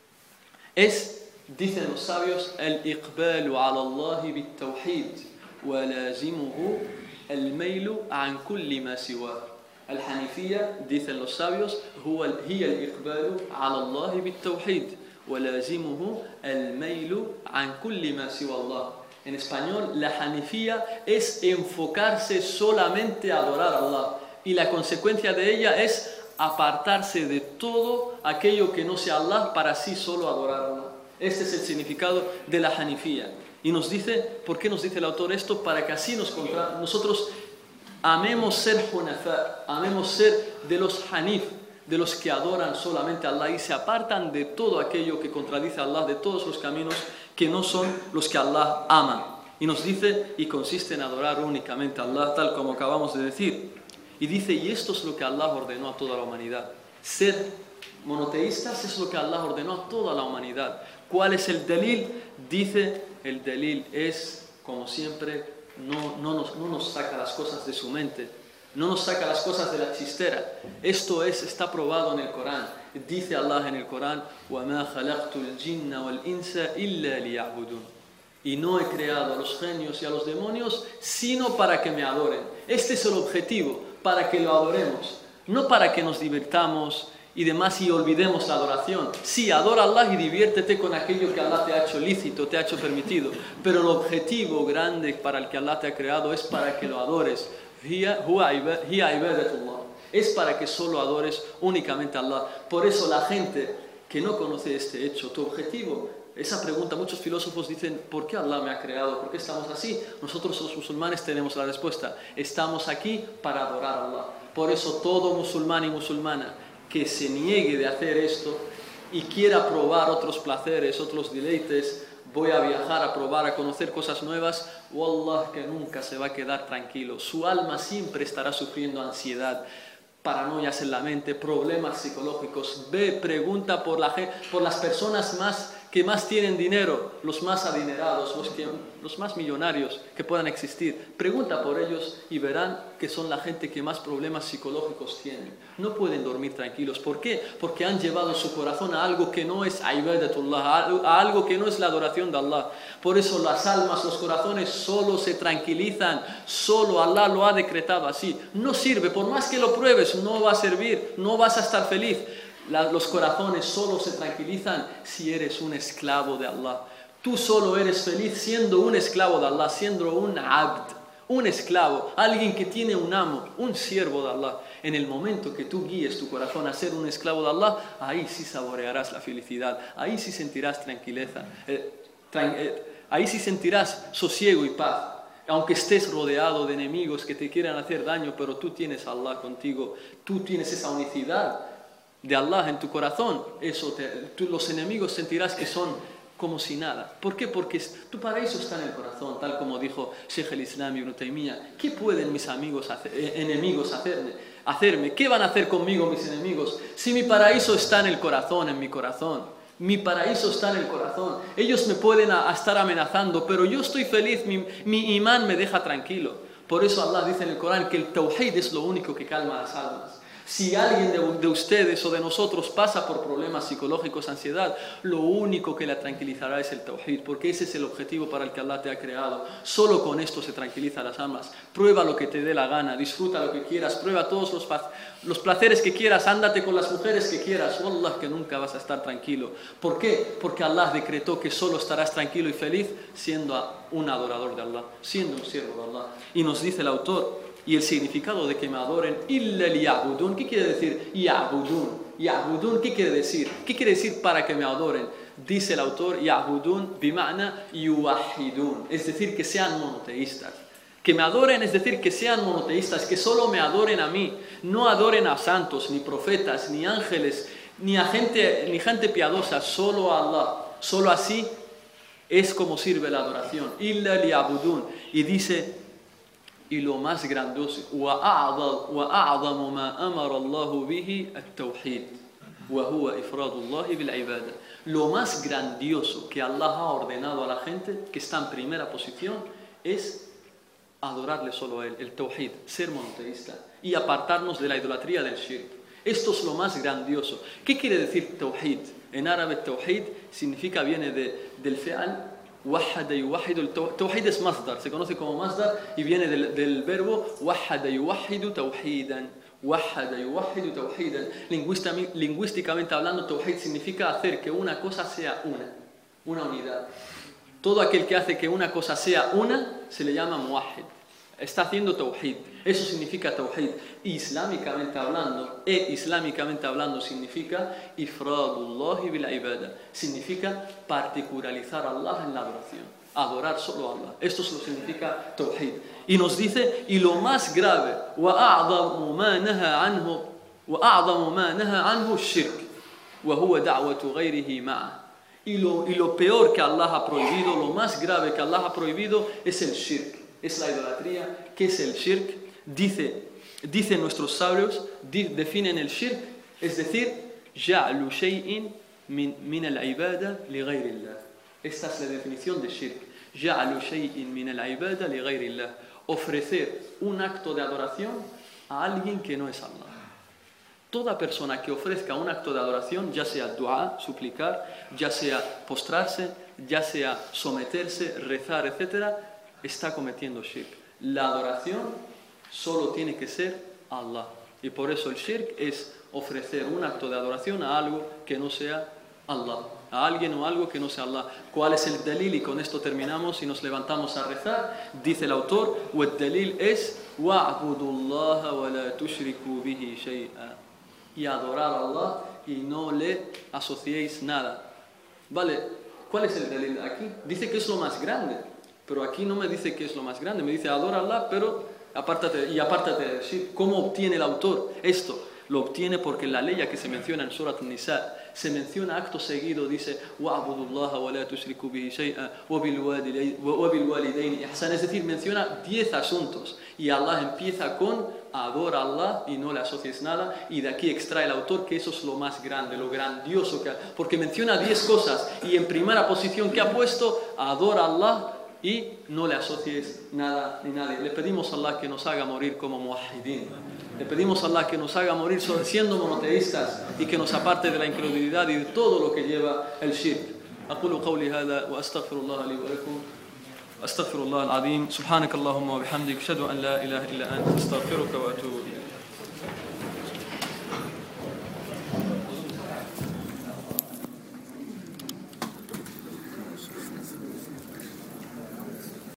es, dicen los sabios, el iqbalu ala Allahi bit tawhid wa lazimuhu el mailu an kulli ma siwa. El hanifía, dicen los sabios, hiya el iqbalu ala Allahi bit tawhid wa lazimuhu el mailu an kulli ma siwa Allah. En español, la hanifía es enfocarse solamente a adorar a Allah. Y la consecuencia de ella es apartarse de todo aquello que no sea Allah para así solo adorar a Allah. Este es el significado de la hanifía. Y nos dice, ¿por qué nos dice el autor esto? Para que así nos contra... nosotros amemos ser hunafa, amemos ser de los hanif, de los que adoran solamente a Allah y se apartan de todo aquello que contradice a Allah, de todos los caminos que no son los que Allah ama. Y nos dice, y consiste en adorar únicamente a Allah, tal como acabamos de decir. Y dice, y esto es lo que Allah ordenó a toda la humanidad. Ser monoteístas es lo que Allah ordenó a toda la humanidad. ¿Cuál es el delil? Dice, el delil es, como siempre, no, no, nos, no nos saca las cosas de su mente, no nos saca las cosas de la chistera. Esto es, está probado en el Corán. Dice Allah en el Corán, وَمَا خَلَقْتُ الْجِنَّ وَالْإِنسَ إِلَّا لِيَعْبُدُونَ. Y no he creado a los genios y a los demonios, sino para que me adoren. Este es el objetivo, para que lo adoremos. No para que nos divirtamos y demás y olvidemos la adoración. Sí, adora a Allah y diviértete con aquello que Allah te ha hecho lícito, te ha hecho permitido. Pero el objetivo grande para el que Allah te ha creado es para que lo adores. Es para que solo adores únicamente a Allah. Por eso la gente que no conoce este hecho, tu objetivo, esa pregunta, muchos filósofos dicen, ¿por qué Allah me ha creado? ¿Por qué estamos así? Nosotros los musulmanes tenemos la respuesta. Estamos aquí para adorar a Allah. Por eso todo musulmán y musulmana que se niegue de hacer esto y quiera probar otros placeres, otros deleites, voy a viajar a probar, a conocer cosas nuevas, wallah que nunca se va a quedar tranquilo. Su alma siempre estará sufriendo ansiedad, paranoias en la mente, problemas psicológicos. Ve, pregunta por, la, por las personas más que más tienen dinero, los más adinerados, los, que, los más millonarios que puedan existir. Pregunta por ellos y verán que son la gente que más problemas psicológicos tienen. No pueden dormir tranquilos. ¿Por qué? Porque han llevado su corazón a algo que no es ibadatullah, a algo que no es la adoración de Allah. Por eso las almas, los corazones solo se tranquilizan, solo Allah lo ha decretado así. No sirve, por más que lo pruebes, no va a servir, no vas a estar feliz. La, los corazones solo se tranquilizan si eres un esclavo de Allah. Tú solo eres feliz siendo un esclavo de Allah, siendo un abd, un esclavo, alguien que tiene un amo, un siervo de Allah. En el momento que tú guíes tu corazón a ser un esclavo de Allah, ahí sí saborearás la felicidad, ahí sí sentirás tranquilidad, eh, tran eh, ahí sí sentirás sosiego y paz. Aunque estés rodeado de enemigos que te quieran hacer daño, pero tú tienes a Allah contigo, tú tienes esa unicidad de Allah en tu corazón, eso te, tú, los enemigos sentirás que son como si nada. ¿Por qué? Porque tu paraíso está en el corazón, tal como dijo Sheikh el-Islam Ibn Taymiyyah. ¿Qué pueden mis amigos hacer, eh, enemigos hacerme? hacerme? ¿Qué van a hacer conmigo mis enemigos? Si mi paraíso está en el corazón, en mi corazón. Mi paraíso está en el corazón. Ellos me pueden a, a estar amenazando, pero yo estoy feliz, mi, mi imán me deja tranquilo. Por eso Allah dice en el Corán que el tawhid es lo único que calma las almas. Si alguien de, de ustedes o de nosotros pasa por problemas psicológicos, ansiedad, lo único que la tranquilizará es el tawhid, porque ese es el objetivo para el que Allah te ha creado. Solo con esto se tranquiliza las almas. Prueba lo que te dé la gana, disfruta lo que quieras, prueba todos los, los placeres que quieras, ándate con las mujeres que quieras. Wallah, que nunca vas a estar tranquilo. ¿Por qué? Porque Allah decretó que solo estarás tranquilo y feliz siendo un adorador de Allah, siendo un siervo de Allah. Y nos dice el autor, y el significado de que me adoren, illa liya'budun. ¿Qué quiere decir ya'budun? Ya'budun, ¿qué quiere decir? ¿Qué quiere decir para que me adoren? Dice el autor, ya'budun bima'na yuwahidun, es decir, que sean monoteístas. Que me adoren es decir, que sean monoteístas, que solo me adoren a mí, no adoren a santos, ni profetas, ni ángeles, ni a gente, ni gente piadosa, solo a Allah. Solo así es como sirve la adoración. Illa liya'budun. Y dice, y lo más grandioso, وَأَعْظَمُ مَا أَمَرَ اللَّهُ بِهِ التَّوْحِيدُ وَهُوَ إِفْرَادُ اللَّهِ بِالْعِبَادَةِ. Lo más grandioso que Allah ha ordenado a la gente, que está en primera posición, es adorarle solo a Él, el tawhid, ser monoteísta y apartarnos de la idolatría del shirk. Esto es lo más grandioso. ¿Qué quiere decir tawhid? En árabe tawhid significa, viene de, del fe'al, wahada yuwahidu. El tawhid es masdar, se conoce como masdar y viene del, del verbo wahada yuwahidu tawhidan. Wahada yuwahidu tawhidan. Lingüísticamente hablando, tawhid significa hacer que una cosa sea una, una unidad. Todo aquel que hace que una cosa sea una se le llama muwahid. Está haciendo tawhid. Eso significa tawhid. Islámicamente hablando, e islámicamente hablando significa ifradullahi bil ibada. Significa particularizar a Allah en la adoración. Adorar solo a Allah. Esto es lo que significa tawhid. Y nos dice, y lo más grave, وَأَعْظَمُ مَا نَهَى عَنْهُ وَأَعْظَمُ مَا نَهَى عَنْهُ الشِّرْكُ وَهُوَ دَعْوَةُ غَيْرِهِ مَعَهُ. Y lo, y lo peor que Allah ha prohibido, lo más grave que Allah ha prohibido es el shirk, es la idolatría. ¿Qué es el shirk? Dice, dicen nuestros sabios, di, definen el shirk, es decir, جَعْلُ شَيْءٍ مِنْ, مِنَ الْعِبَادَةِ لِغَيْرِ اللَّهِ. Esta es la definición de shirk. جَعْلُ شَيْءٍ مِنَ الْعِبَادَةِ لِغَيْرِ اللَّهِ. Ofrecer un acto de adoración a alguien que no es Allah. Toda persona que ofrezca un acto de adoración, ya sea dua, suplicar, ya sea postrarse, ya sea someterse, rezar, etcétera, está cometiendo shirk. La adoración solo tiene que ser Allah. Y por eso el shirk es ofrecer un acto de adoración a algo que no sea Allah. A alguien o algo que no sea Allah. ¿Cuál es el dalil? Y con esto terminamos y nos levantamos a rezar. Dice el autor, el dalil es وَاعْبُدُوا اللَّهَ وَلَا تُشْرِكُوا بِهِ شَيْئًا. Y adorar a Allah y no le asociéis nada. Vale, ¿cuál es el dalil aquí? Dice que es lo más grande, pero aquí no me dice que es lo más grande, me dice adora a Allah, pero apártate, y apártate de decir. ¿Cómo obtiene el autor esto? Lo obtiene porque la ley que se menciona en Surat An-Nisa se menciona acto seguido, dice وَاعْبُدُوا اللَّهَ وَلَا تُشْرِكُوا بِهِ شَيْئًا وَبِالْوَالِدَيْنِ إِحْسَانًا. Es decir, menciona diez asuntos y Allah empieza con adora a Allah y no le asocies nada, y de aquí extrae el autor que eso es lo más grande, lo grandioso que ha, porque menciona diez cosas y en primera posición que ha puesto adora a Allah y no le asocies nada ni nadie. Le pedimos a Allah que nos haga morir como muwahidin. Le pedimos a Allah que nos haga morir siendo monoteístas y que nos aparte de la incredulidad y de todo lo que lleva el shirk. أقول قولي هذا وأستغفر الله لي ولكم. أستغفر الله العظيم. سبحانك اللهم وبحمدك أشهد أن لا إله إلا أنت أستغفرك وأتوب إليك.